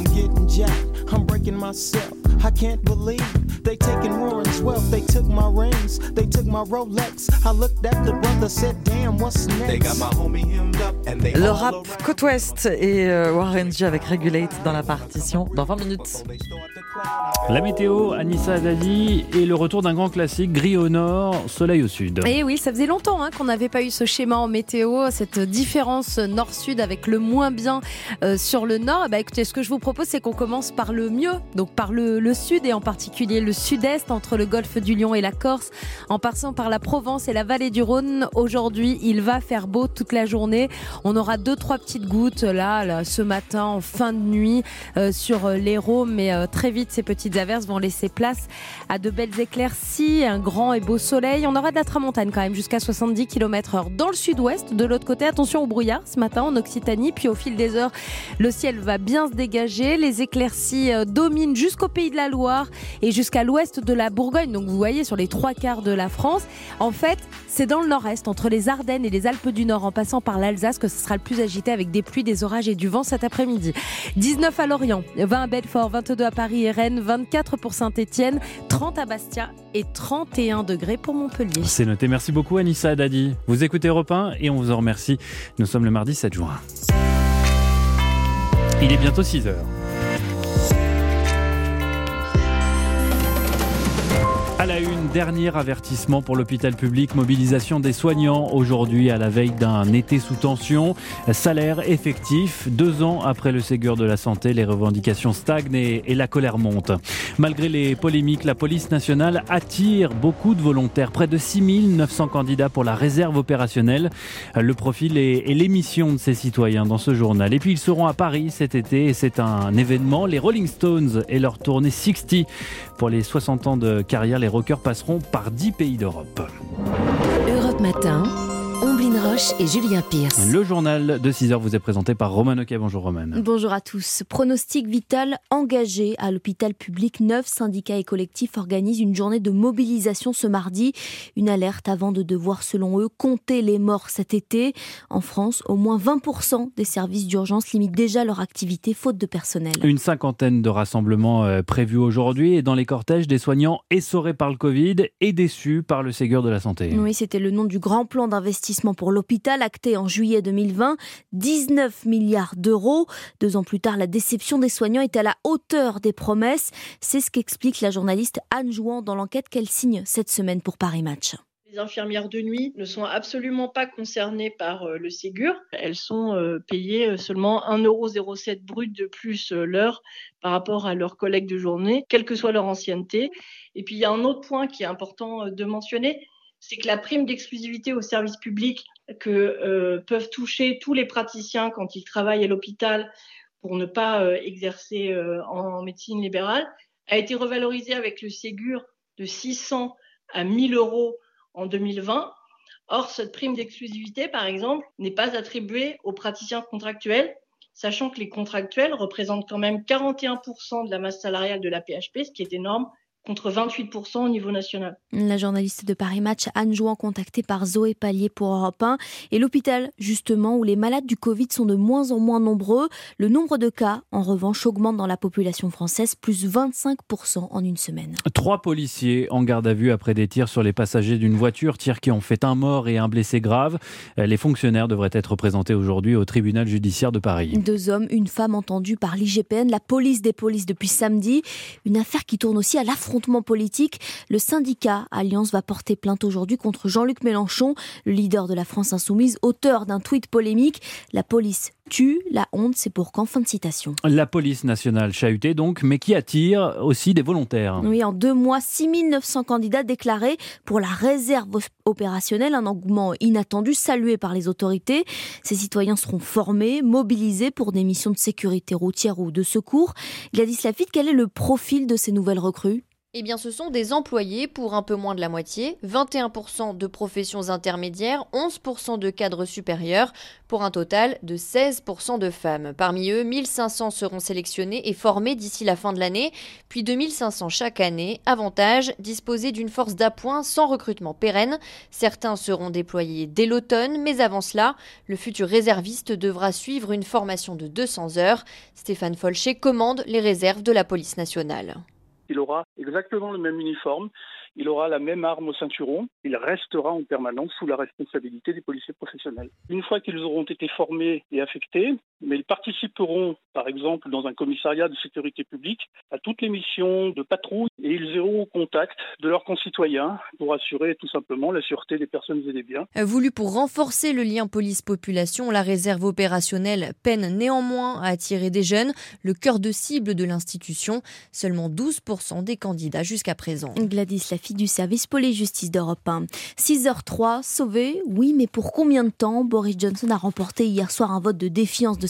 I can't believe they taking Warren's wealth. They took my rings, they took my Rolex. I looked at the brother, said damn, what's next? They got my homie hemmed up and they le rap Côte Ouest et Warren G avec Regulate dans la partition dans 20 minutes. La météo, Anissa Haddadi, et le retour d'un grand classique, gris au nord, soleil au sud. Et oui, ça faisait longtemps qu'on n'avait pas eu ce schéma en météo, cette différence nord-sud avec le moins bien sur le nord. Écoutez, ce que je vous propose, c'est qu'on commence par le mieux, donc par le sud et en particulier le sud-est, entre le golfe du Lion et la Corse, en passant par la Provence et la vallée du Rhône. Aujourd'hui, il va faire beau toute la journée. On aura 2-3 petites gouttes là, ce matin, en fin de nuit, sur l'Hérault, mais très vite, vite. Ces petites averses vont laisser place à de belles éclaircies, un grand et beau soleil. On aura de la tramontane quand même jusqu'à 70 km/h dans le sud-ouest. De l'autre côté, attention au brouillard ce matin en Occitanie. Puis au fil des heures, le ciel va bien se dégager. Les éclaircies dominent jusqu'au Pays de la Loire et jusqu'à l'ouest de la Bourgogne. Donc vous voyez sur les 3/4 de la France. En fait, c'est dans le nord-est, entre les Ardennes et les Alpes du Nord, en passant par l'Alsace, que ce sera le plus agité avec des pluies, des orages et du vent cet après-midi. 19 à Lorient, 20 à Belfort, 22 à Paris et Rennes, 24 pour Saint-Étienne, 30 à Bastia et 31 degrés pour Montpellier. C'est noté. Merci beaucoup Anissa Dadi. Vous écoutez Europe 1 et on vous en remercie. Nous sommes le mardi 7 juin. Il est bientôt 6h. À la une, dernier avertissement pour l'hôpital public, mobilisation des soignants aujourd'hui à la veille d'un été sous tension. Salaire effectif, 2 ans après le Ségur de la santé, les revendications stagnent et la colère monte. Malgré les polémiques, la police nationale attire beaucoup de volontaires, près de 6900 candidats pour la réserve opérationnelle. Le profil et l'émission de ces citoyens dans ce journal. Et puis ils seront à Paris cet été et c'est un événement. Les Rolling Stones et leur tournée 60 pour les 60 ans de carrière. Les rockers passeront par 10 pays d'Europe. Europe Matin, Omblin Roche et Julien Pierce. Le journal de 6h vous est présenté par Romane Oquet. Bonjour Romane. Bonjour à tous. Pronostic vital engagé à l'hôpital public. 9 syndicats et collectifs organisent une journée de mobilisation ce mardi. Une alerte avant de devoir, selon eux, compter les morts cet été. En France, au moins 20% des services d'urgence limitent déjà leur activité faute de personnel. Une cinquantaine de rassemblements prévus aujourd'hui et dans les cortèges des soignants essorés par le Covid et déçus par le Ségur de la santé. Oui, c'était le nom du grand plan d'investissement pour l'hôpital, acté en juillet 2020, 19 milliards d'euros. 2 ans plus tard, la déception des soignants est à la hauteur des promesses. C'est ce qu'explique la journaliste Anne Jouan dans l'enquête qu'elle signe cette semaine pour Paris Match. Les infirmières de nuit ne sont absolument pas concernées par le Ségur. Elles sont payées seulement 1,07 € brut de plus l'heure par rapport à leurs collègues de journée, quelle que soit leur ancienneté. Et puis il y a un autre point qui est important de mentionner, c'est que la prime d'exclusivité au service public que peuvent toucher tous les praticiens quand ils travaillent à l'hôpital pour ne pas exercer en médecine libérale a été revalorisée avec le Ségur de 600 à 1 000 € en 2020. Or, cette prime d'exclusivité, par exemple, n'est pas attribuée aux praticiens contractuels, sachant que les contractuels représentent quand même 41% de la masse salariale de la PHP, ce qui est énorme, contre 28% au niveau national. La journaliste de Paris Match, Anne Jouan, contactée par Zoé Pallier pour Europe 1. Et l'hôpital, justement, où les malades du Covid sont de moins en moins nombreux. Le nombre de cas, en revanche, augmente dans la population française, plus 25% en une semaine. 3 policiers en garde à vue après des tirs sur les passagers d'une voiture, tirs qui ont fait un mort et un blessé grave. Les fonctionnaires devraient être présentés aujourd'hui au tribunal judiciaire de Paris. 2 hommes, une femme entendue par l'IGPN, la police des polices depuis samedi. Une affaire qui tourne aussi à l'affrontement politique. Le syndicat Alliance va porter plainte aujourd'hui contre Jean-Luc Mélenchon, le leader de la France Insoumise, auteur d'un tweet polémique. La police tue, la honte, c'est pour quand ? Fin de citation. La police nationale chahutée donc, mais qui attire aussi des volontaires. Oui, en 2 mois, 6900 candidats déclarés pour la réserve opérationnelle, un engouement inattendu, salué par les autorités. Ces citoyens seront formés, mobilisés pour des missions de sécurité routière ou de secours. Gladys Lafitte, quel est le profil de ces nouvelles recrues ? Eh bien, ce sont des employés pour un peu moins de la moitié, 21% de professions intermédiaires, 11% de cadres supérieurs, pour un total de 16% de femmes. Parmi eux, 1500 seront sélectionnés et formés d'ici la fin de l'année, puis 2500 chaque année. Avantage, disposer d'une force d'appoint sans recrutement pérenne. Certains seront déployés dès l'automne, mais avant cela, le futur réserviste devra suivre une formation de 200 heures. Stéphane Folcher commande les réserves de la police nationale. Il aura exactement le même uniforme, il aura la même arme au ceinturon, il restera en permanence sous la responsabilité des policiers professionnels. Une fois qu'ils auront été formés et affectés, mais ils participeront, par exemple, dans un commissariat de sécurité publique, à toutes les missions de patrouille et ils iront au contact de leurs concitoyens pour assurer tout simplement la sûreté des personnes et des biens. Voulu pour renforcer le lien police-population, la réserve opérationnelle peine néanmoins à attirer des jeunes, le cœur de cible de l'institution. Seulement 12% des candidats jusqu'à présent. Gladys Lafitte du service police-justice d'Europe 1. 6h03, sauvé, oui, mais pour combien de temps ? Boris Johnson a remporté hier soir un vote de défiance de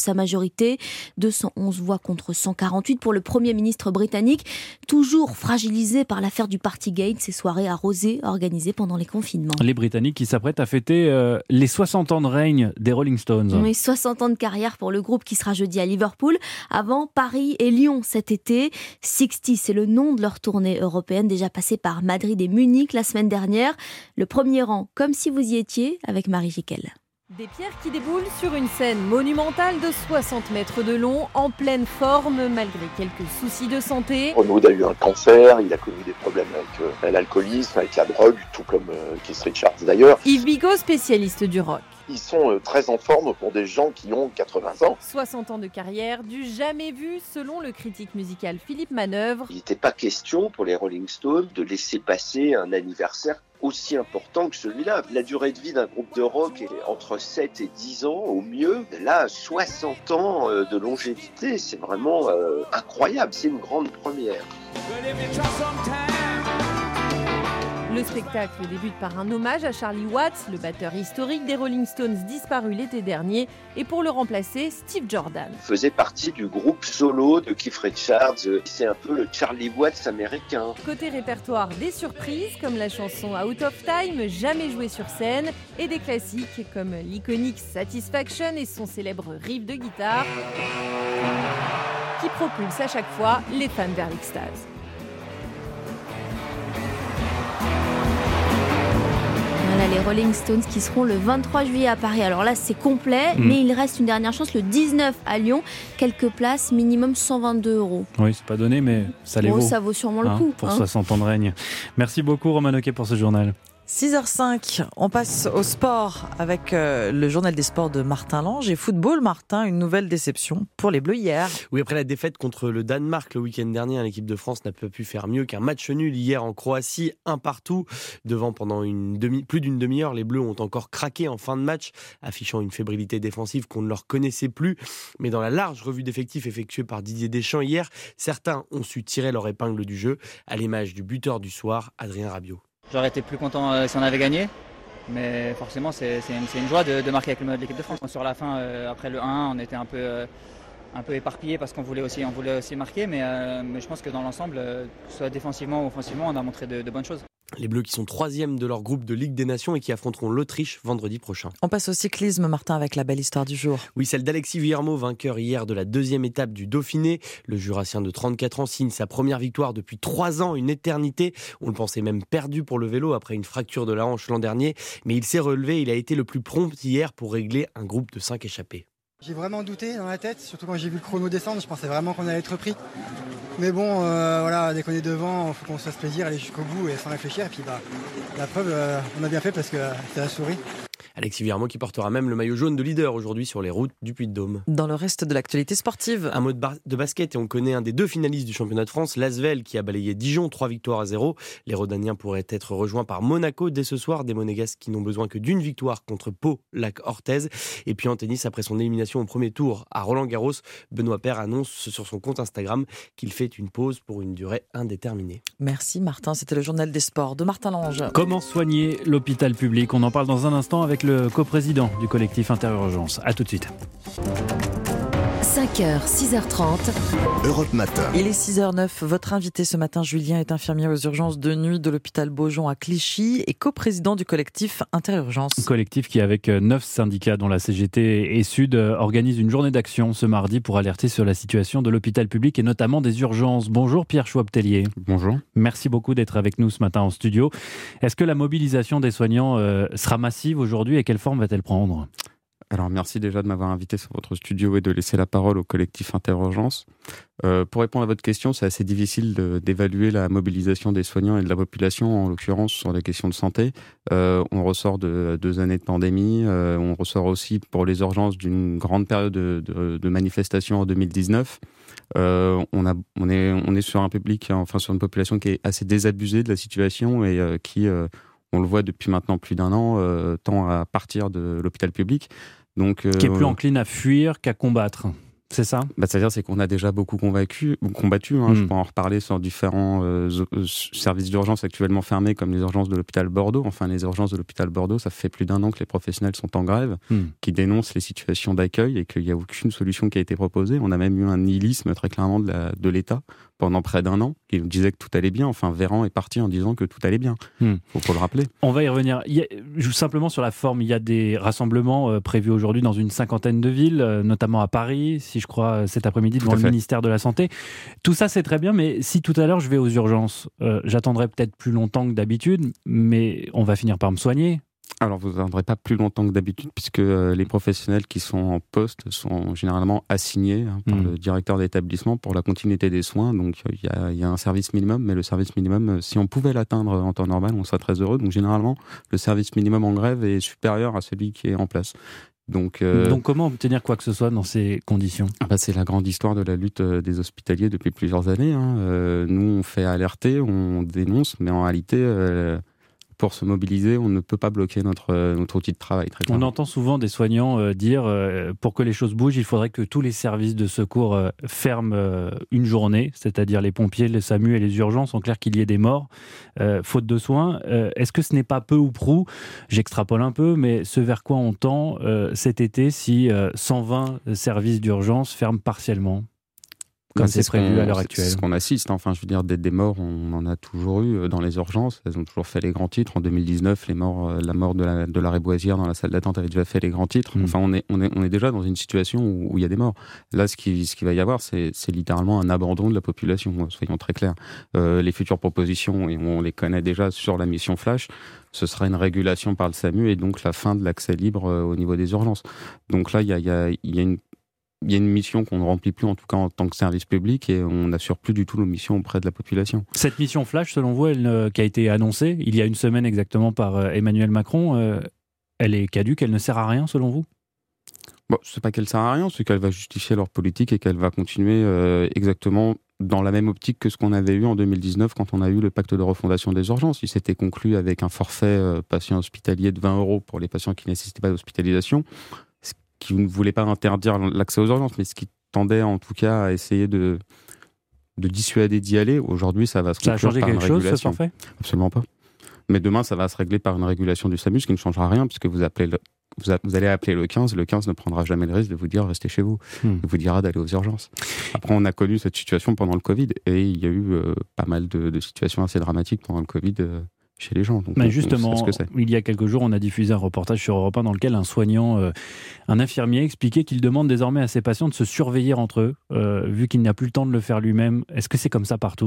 sa majorité. 211 voix contre 148 pour le Premier ministre britannique, toujours fragilisé par l'affaire du Partygate, ces soirées arrosées organisées pendant les confinements. Les Britanniques qui s'apprêtent à fêter les 60 ans de règne des Rolling Stones. Oui, 60 ans de carrière pour le groupe qui sera jeudi à Liverpool, avant Paris et Lyon cet été. 60, c'est le nom de leur tournée européenne, déjà passée par Madrid et Munich la semaine dernière. Le premier rang, comme si vous y étiez, avec Marie Jiquel. Des pierres qui déboulent sur une scène monumentale de 60 mètres de long, en pleine forme, malgré quelques soucis de santé. Renaud a eu un cancer, il a connu des problèmes avec l'alcoolisme, avec la drogue, tout comme Keith Richards d'ailleurs. Yves Bigot, spécialiste du rock. Ils sont très en forme pour des gens qui ont 80 ans. 60 ans de carrière, du jamais vu selon le critique musical Philippe Manœuvre. Il n'était pas question pour les Rolling Stones de laisser passer un anniversaire aussi important que celui-là. La durée de vie d'un groupe de rock est entre 7 et 10 ans au mieux. Là, 60 ans de longévité, c'est vraiment incroyable. C'est une grande première. Le spectacle débute par un hommage à Charlie Watts, le batteur historique des Rolling Stones disparu l'été dernier, et pour le remplacer, Steve Jordan. Il faisait partie du groupe solo de Keith Richards, c'est un peu le Charlie Watts américain. Côté répertoire, des surprises comme la chanson Out of Time, jamais jouée sur scène, et des classiques comme l'iconique Satisfaction et son célèbre riff de guitare, qui propulse à chaque fois les fans vers l'extase. Voilà les Rolling Stones qui seront le 23 juillet à Paris. Alors là, c'est complet, mais il reste une dernière chance le 19 à Lyon. Quelques places, minimum 122 €. Oui, c'est pas donné, mais ça les vaut. Ça vaut sûrement le coup. Pour 60 ans de règne. Merci beaucoup, Roman Oquet, pour ce journal. 6h05, on passe au sport avec le journal des sports de Martin Lange et football. Martin, une nouvelle déception pour les Bleus hier. Oui, après la défaite contre le Danemark le week-end dernier, l'équipe de France n'a pas pu faire mieux qu'un match nul hier en Croatie, 1-1. Devant pendant plus d'une demi-heure, les Bleus ont encore craqué en fin de match, affichant une fébrilité défensive qu'on ne leur connaissait plus. Mais dans la large revue d'effectifs effectuée par Didier Deschamps hier, certains ont su tirer leur épingle du jeu, à l'image du buteur du soir, Adrien Rabiot. J'aurais été plus content si on avait gagné, mais forcément c'est une joie de marquer avec l'équipe de France. Sur la fin, après le 1-1, on était un peu éparpillés parce qu'on voulait aussi marquer, mais je pense que dans l'ensemble, soit défensivement ou offensivement, on a montré de bonnes choses. Les Bleus qui sont 3e de leur groupe de Ligue des Nations et qui affronteront l'Autriche vendredi prochain. On passe au cyclisme, Martin, avec la belle histoire du jour. Oui, celle d'Alexis Vuillermoz, vainqueur hier de la 2e étape du Dauphiné. Le Jurassien de 34 ans signe sa première victoire depuis 3 ans, une éternité. On le pensait même perdu pour le vélo après une fracture de la hanche l'an dernier. Mais il s'est relevé, il a été le plus prompt hier pour régler un groupe de 5 échappés. J'ai vraiment douté dans la tête, surtout quand j'ai vu le chrono descendre, je pensais vraiment qu'on allait être pris. Mais bon, voilà, dès qu'on est devant, il faut qu'on se fasse plaisir, aller jusqu'au bout et sans réfléchir. Et puis la preuve, on a bien fait parce que c'est la souris. Alexis Vuillermoz qui portera même le maillot jaune de leader aujourd'hui sur les routes du Puy-de-Dôme. Dans le reste de l'actualité sportive, un mot de basket et on connaît un des 2 finalistes du championnat de France, l'Asvel qui a balayé Dijon, 3 victoires à 0. Les Rodaniens pourraient être rejoints par Monaco dès ce soir, des Monégasques qui n'ont besoin que d'une victoire contre Pau, Lac-Orthez. Et puis en tennis, après son élimination au premier tour à Roland-Garros, Benoît Paire annonce sur son compte Instagram qu'il fait une pause pour une durée indéterminée. Merci Martin, c'était le journal des sports de Martin Lange. Comment soigner l'hôpital public ? On en parle dans un instant avec le coprésident du collectif Interurgence. A tout de suite. 5h, 6h30. Europe Matin. Il est 6h09. Votre invité ce matin, Julien, est infirmier aux urgences de nuit de l'hôpital Beaujon à Clichy et coprésident du collectif Interurgence. Collectif qui, avec 9 syndicats dont la CGT et Sud, organise une journée d'action ce mardi pour alerter sur la situation de l'hôpital public et notamment des urgences. Bonjour Pierre Schwab-Tellier. Bonjour. Merci beaucoup d'être avec nous ce matin en studio. Est-ce que la mobilisation des soignants sera massive aujourd'hui et quelle forme va-t-elle prendre ? Alors merci déjà de m'avoir invité sur votre studio et de laisser la parole au collectif Interurgence. Pour répondre à votre question, c'est assez difficile d'évaluer la mobilisation des soignants et de la population, en l'occurrence sur les questions de santé. On ressort de 2 années de pandémie, on ressort aussi pour les urgences d'une grande période de manifestations en 2019. On est sur un public, enfin sur une population qui est assez désabusée de la situation et qui... on le voit depuis maintenant plus d'1 an, tend à partir de l'hôpital public. Donc, qui est plus encline à fuir qu'à combattre. c'est ça ? C'est-à-dire qu'on a déjà beaucoup combattu. Je peux en reparler sur différents services d'urgence actuellement fermés, comme les urgences de l'hôpital Bordeaux. Enfin, les urgences de l'hôpital Bordeaux, ça fait plus d'1 an que les professionnels sont en grève, qui dénoncent les situations d'accueil et qu'il n'y a aucune solution qui a été proposée. On a même eu un nihilisme très clairement de l'État pendant près d'1 an, qui nous disait que tout allait bien. Enfin, Véran est parti en disant que tout allait bien. Faut le rappeler. On va y revenir. Simplement sur la forme, il y a des rassemblements prévus aujourd'hui dans une 50aine de villes, notamment à Paris, si je crois, cet après-midi, devant le ministère de la Santé. Tout ça, c'est très bien, mais si tout à l'heure, je vais aux urgences, j'attendrai peut-être plus longtemps que d'habitude, mais on va finir par me soigner. Alors, vous n'attendrez pas plus longtemps que d'habitude, puisque les professionnels qui sont en poste sont généralement assignés par le directeur d'établissement pour la continuité des soins. Donc, il y a un service minimum, mais le service minimum, si on pouvait l'atteindre en temps normal, on serait très heureux. Donc, généralement, le service minimum en grève est supérieur à celui qui est en place. Donc comment obtenir quoi que ce soit dans ces conditions ? C'est la grande histoire de la lutte des hospitaliers depuis plusieurs années. Nous, on fait alerter, on dénonce, mais en réalité... pour se mobiliser, on ne peut pas bloquer notre outil de travail. Très clairement. On entend souvent des soignants dire pour que les choses bougent, il faudrait que tous les services de secours ferment une journée, c'est-à-dire les pompiers, les SAMU et les urgences, en clair qu'il y ait des morts, faute de soins. Est-ce que ce n'est pas peu ou prou, j'extrapole un peu, mais ce vers quoi on tend cet été si 120 services d'urgence ferment partiellement ? Comme c'est prévu à l'heure actuelle. C'est ce qu'on assiste. Enfin, je veux dire, des morts, on en a toujours eu dans les urgences. Elles ont toujours fait les grands titres. En 2019, la mort de l'arrêt Boisière dans la salle d'attente avait déjà fait les grands titres. Enfin, on est déjà dans une situation où il y a des morts. Là, ce qui va y avoir, c'est littéralement un abandon de la population. Soyons très clairs. Les futures propositions, et on les connaît déjà sur la mission Flash, ce sera une régulation par le SAMU et donc la fin de l'accès libre au niveau des urgences. Donc là, il y a une mission qu'on ne remplit plus, en tout cas en tant que service public, et on n'assure plus du tout nos missions auprès de la population. Cette mission Flash, selon vous, qui a été annoncée il y a une semaine exactement par Emmanuel Macron, elle est caduque, elle ne sert à rien, selon vous ? C'est pas qu'elle sert à rien, c'est qu'elle va justifier leur politique et qu'elle va continuer exactement dans la même optique que ce qu'on avait eu en 2019 quand on a eu le pacte de refondation des urgences. Il s'était conclu avec un forfait patient hospitalier de 20 € pour les patients qui ne nécessitaient pas d'hospitalisation, qui ne voulait pas interdire l'accès aux urgences, mais ce qui tendait en tout cas à essayer de dissuader d'y aller. Aujourd'hui, ça va se conclure par une régulation. Ça a changé quelque chose, ce forfait ? Absolument pas. Mais demain, ça va se régler par une régulation du SAMU, ce qui ne changera rien, puisque vous allez appeler le 15, le 15 ne prendra jamais le risque de vous dire restez chez vous, il vous dira d'aller aux urgences. Après, on a connu cette situation pendant le Covid, et il y a eu pas mal de situations assez dramatiques pendant le Covid chez les gens. Donc mais justement, il y a quelques jours, on a diffusé un reportage sur Europe 1 dans lequel un soignant, un infirmier, expliquait qu'il demande désormais à ses patients de se surveiller entre eux, vu qu'il n'a plus le temps de le faire lui-même. Est-ce que c'est comme ça partout ?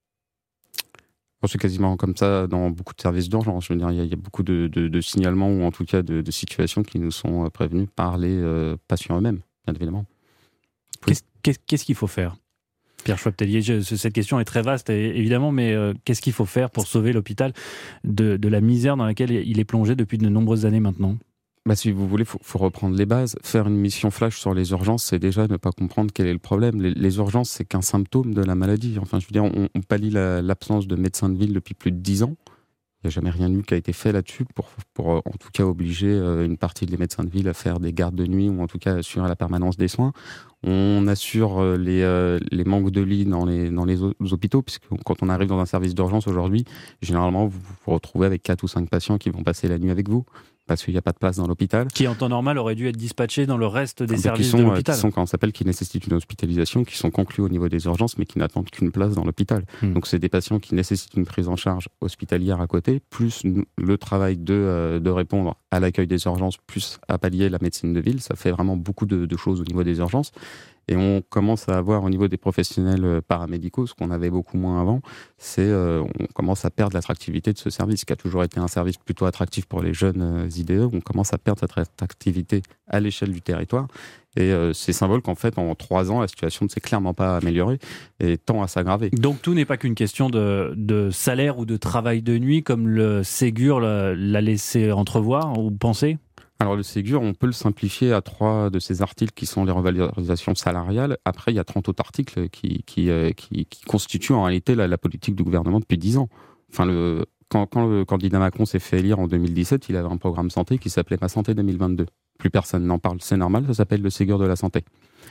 C'est quasiment comme ça dans beaucoup de services d'urgence. Je veux dire, il y a beaucoup de signalements ou en tout cas de situations qui nous sont prévenues par les patients eux-mêmes, bien évidemment. Oui. Qu'est-ce qu'il faut faire ? Pierre Schwab-Tellier, cette question est très vaste, évidemment, mais qu'est-ce qu'il faut faire pour sauver l'hôpital de la misère dans laquelle il est plongé depuis de nombreuses années maintenant ? Si vous voulez, faut reprendre les bases. Faire une mission Flash sur les urgences, c'est déjà ne pas comprendre quel est le problème. Les urgences, c'est qu'un symptôme de la maladie. Enfin, je veux dire, on pallie l'absence de médecins de ville depuis plus de 10 ans. Il n'y a jamais rien eu qui a été fait là-dessus pour en tout cas obliger une partie des médecins de ville à faire des gardes de nuit ou en tout cas assurer la permanence des soins. On assure les manques de lits dans les hôpitaux, puisque quand on arrive dans un service d'urgence aujourd'hui, généralement vous vous retrouvez avec 4 ou 5 patients qui vont passer la nuit avec vous, parce qu'il n'y a pas de place dans l'hôpital. Qui en temps normal aurait dû être dispatchés dans le reste des services de l'hôpital. Qui nécessitent une hospitalisation, qui sont conclus au niveau des urgences, mais qui n'attendent qu'une place dans l'hôpital. Donc c'est des patients qui nécessitent une prise en charge hospitalière à côté, plus le travail de répondre à l'accueil des urgences, plus à pallier la médecine de ville. Ça fait vraiment beaucoup de choses au niveau des urgences. Et on commence à avoir au niveau des professionnels paramédicaux, ce qu'on avait beaucoup moins avant, c'est on commence à perdre l'attractivité de ce service, qui a toujours été un service plutôt attractif pour les jeunes IDE. On commence à perdre cette attractivité à l'échelle du territoire. Et c'est symbole qu'en fait, en 3 ans, la situation ne s'est clairement pas améliorée et tend à s'aggraver. Donc tout n'est pas qu'une question de salaire ou de travail de nuit, comme le Ségur l'a laissé entrevoir ou penser ? Alors le Ségur, on peut le simplifier à 3 de ces articles qui sont les revalorisations salariales. Après, il y a 30 autres articles qui constituent en réalité la politique du gouvernement depuis 10 ans. Enfin, quand le candidat Macron s'est fait élire en 2017, il avait un programme santé qui s'appelait Ma Santé 2022. Plus personne n'en parle, c'est normal, ça s'appelle le Ségur de la santé.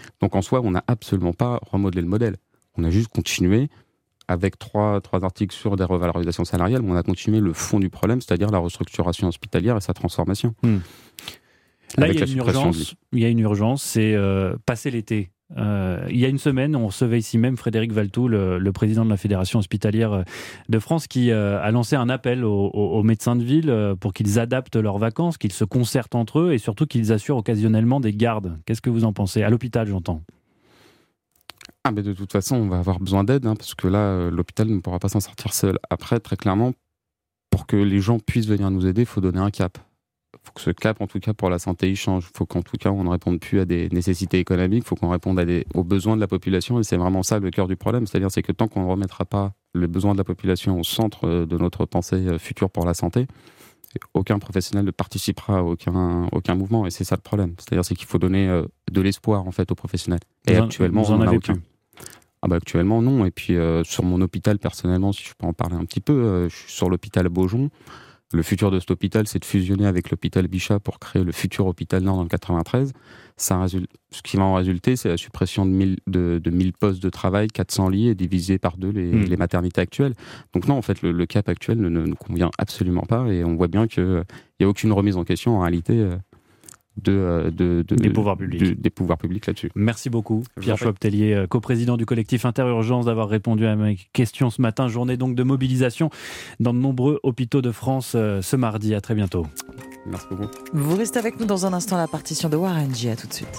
Donc en soi, on n'a absolument pas remodelé le modèle. On a juste continué avec trois articles sur des revalorisations salariales, on a continué le fond du problème, c'est-à-dire la restructuration hospitalière et sa transformation. Là, il y a une urgence, c'est passer l'été. Il y a une semaine, on recevait ici même Frédéric Valtou, le président de la Fédération hospitalière de France, qui a lancé un appel aux médecins de ville pour qu'ils adaptent leurs vacances, qu'ils se concertent entre eux et surtout qu'ils assurent occasionnellement des gardes. Qu'est-ce que vous en pensez ? À l'hôpital, j'entends. Mais de toute façon, on va avoir besoin d'aide, parce que là, l'hôpital ne pourra pas s'en sortir seul. Après, très clairement, pour que les gens puissent venir nous aider, il faut donner un cap. Il faut que ce cap, en tout cas pour la santé, il change. Il faut qu'en tout cas, on ne réponde plus à des nécessités économiques, il faut qu'on réponde aux besoins de la population, et c'est vraiment ça le cœur du problème. C'est-à-dire c'est que tant qu'on ne remettra pas les besoins de la population au centre de notre pensée future pour la santé, aucun professionnel ne participera à aucun mouvement, et c'est ça le problème. C'est-à-dire c'est qu'il faut donner de l'espoir en fait aux professionnels. Et actuellement, on n'en a aucun. Actuellement, non. Et puis, sur mon hôpital, personnellement, si je peux en parler un petit peu, je suis sur l'hôpital Beaujon. Le futur de cet hôpital, c'est de fusionner avec l'hôpital Bichat pour créer le futur hôpital Nord dans le 93. Ce qui va en résulter, c'est la suppression de 1000 postes de travail, 400 lits et divisé par 2 les maternités actuelles. Donc non, en fait, le cap actuel ne nous convient absolument pas, et on voit bien qu'il n'y a aucune remise en question, en réalité, des pouvoirs publics là-dessus. Merci beaucoup, Pierre Schwab-Tellier, coprésident du collectif Interurgence, d'avoir répondu à mes questions ce matin. Journée donc de mobilisation dans de nombreux hôpitaux de France ce mardi. À très bientôt. Merci beaucoup. Vous restez avec nous dans un instant, la partition de Warren G. À tout de suite.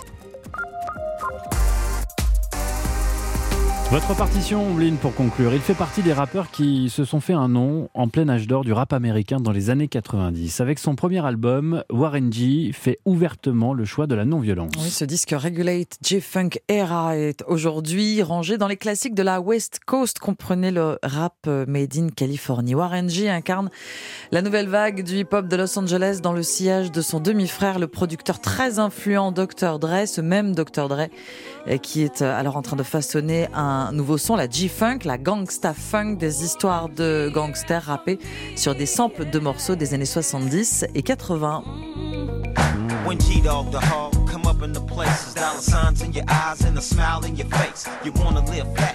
Votre partition, Ombline, pour conclure. Il fait partie des rappeurs qui se sont fait un nom en plein âge d'or du rap américain dans les années 90. Avec son premier album, Warren G fait ouvertement le choix de la non-violence. Oui, ce disque Regulate G-Funk Era est aujourd'hui rangé dans les classiques de la West Coast. Comprenez le rap made in Californie. Warren G incarne la nouvelle vague du hip-hop de Los Angeles dans le sillage de son demi-frère, le producteur très influent Dr. Dre, ce même Dr. Dre qui est alors en train de façonner un nouveau son, la G-Funk, la gangsta funk, des histoires de gangsters rappés sur des samples de morceaux des années 70 et 80. When G-Dog the hog come up in the places, dollar signs in your eyes and a smile in your face. You wanna live fat.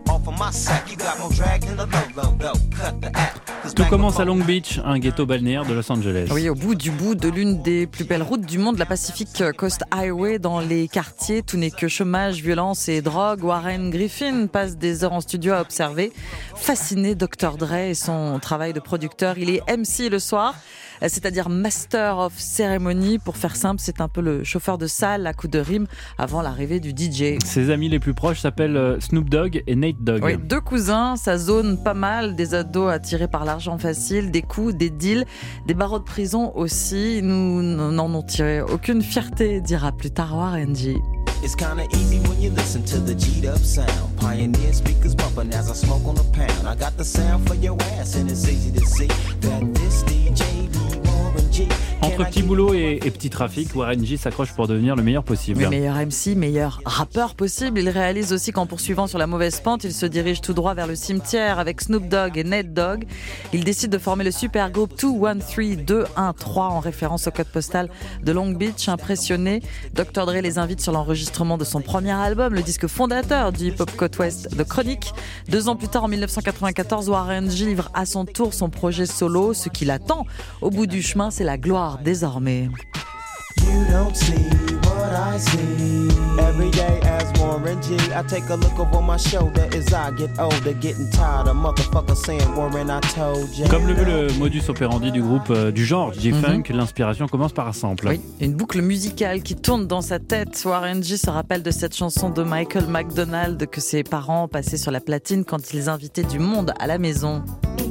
Tout commence à Long Beach, un ghetto balnéaire de Los Angeles. Oui, au bout du bout de l'une des plus belles routes du monde, la Pacific Coast Highway. Dans les quartiers, tout n'est que chômage, violence et drogue. Warren Griffin passe des heures en studio à observer, fasciné Dr. Dre et son travail de producteur. Il est MC le soir, c'est-à-dire Master of Ceremony. Pour faire simple, c'est un peu le chauffeur de salle à coups de rime avant l'arrivée du DJ. Ses amis les plus proches s'appellent Snoop Dogg et Nate Dogg. Oui, 2 cousins, ça zone pas mal, des ados attirés par l'argent facile, des coups, des deals, des barreaux de prison aussi. Nous n'en avons tiré aucune fierté, dira plus tard Warren G. It's kinda easy when you listen to the G'd up sound. Pioneer speakers bumping as I smoke on the pound. I got the sound for your ass and it's easy to see that this DJ Warren G. Entre petit boulot et petit trafic, Warren G s'accroche pour devenir le meilleur possible. Le meilleur MC, meilleur rappeur possible. Il réalise aussi qu'en poursuivant sur la mauvaise pente, il se dirige tout droit vers le cimetière avec Snoop Dogg et Nate Dogg. Il décide de former le super groupe 213 en référence au code postal de Long Beach. Impressionné, Dr. Dre les invite sur l'enregistrement de son premier album, le disque fondateur du hip-hop Côte Ouest, The Chronic. 2 ans plus tard, en 1994, Warren G livre à son tour son projet solo. Ce qui l'attend au bout du chemin, c'est la gloire désormais. You don't see what I see. Every day as Warren G, I take a look over my shoulder as I get older, getting tired of motherfuckers saying Warren I told you. Comme le veut le modus operandi du groupe du genre G-Funk, l'inspiration commence par un sample. Oui, une boucle musicale qui tourne dans sa tête. Warren G se rappelle de cette chanson de Michael McDonald que ses parents passaient sur la platine quand ils invitaient du monde à la maison.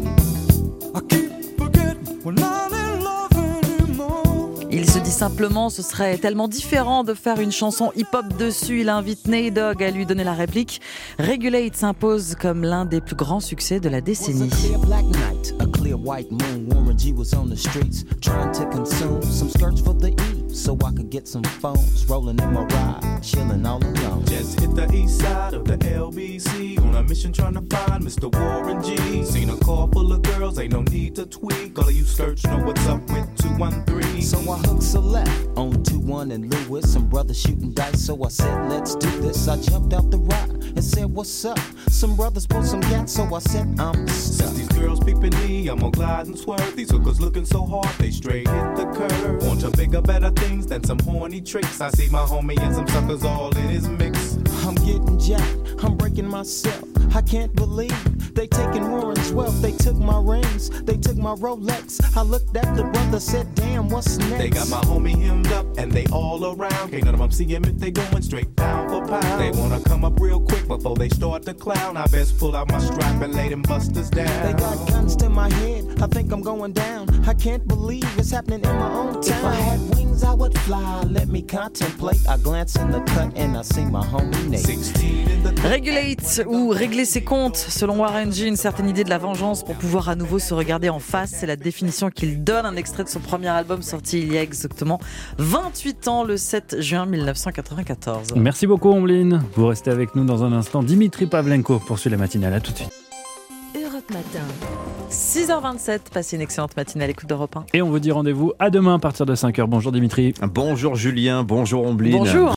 Il se dit simplement, ce serait tellement différent de faire une chanson hip-hop dessus. Il invite Nate Dogg à lui donner la réplique. Regulate s'impose comme l'un des plus grands succès de la décennie. So I could get some phones rolling in my ride, chilling all alone. Just hit the east side of the LBC on a mission trying to find Mr. Warren G. Seen a car full of girls, ain't no need to tweak. All of you search know what's up with 213. 213. So I hooked a left on 21 and Lewis. Some brothers shooting dice, so I said, let's do this. I jumped out the ride and said, what's up? Some brothers pulled some gas, so I said, I'm stuck. Since these girls peeping me, I'm gonna glide and swerve. These hookers looking so hard, they straight hit the curve. Want to bigger, better things than some horny tricks. I see my homie and some suckers all in his mix. I'm getting jacked, I'm breaking myself. I can't believe they taking Warren's wealth. They took my rings, they took my Rolex. I looked at the brother, said, damn, what's next? They got my homie hemmed up and they all around. Can't none of them see him if they going straight pound for pound. They wanna come up real quick before they start to clown. I best pull out my strap and lay them busters down. They got guns to my head, I think I'm going down. I can't believe it's happening in my own town. If I had wings, I would fly. Let me contemplate. I glance in the cut and I see my homie Nate. Regulate ou régler ses comptes, selon Warren G, une certaine idée de la vengeance pour pouvoir à nouveau se regarder en face. C'est la définition qu'il donne, un extrait de son premier album sorti il y a exactement 28 ans, le 7 juin 1994. Merci beaucoup Ombline. Vous restez avec nous dans un instant. Dimitri Pavlenko poursuit la matinale. À tout de suite. Europe Matin. 6h27, passez une excellente matinée à l'écoute d'Europe 1. Et on vous dit rendez-vous à demain à partir de 5h. Bonjour Dimitri. Bonjour Julien, bonjour Ombline. Bonjour.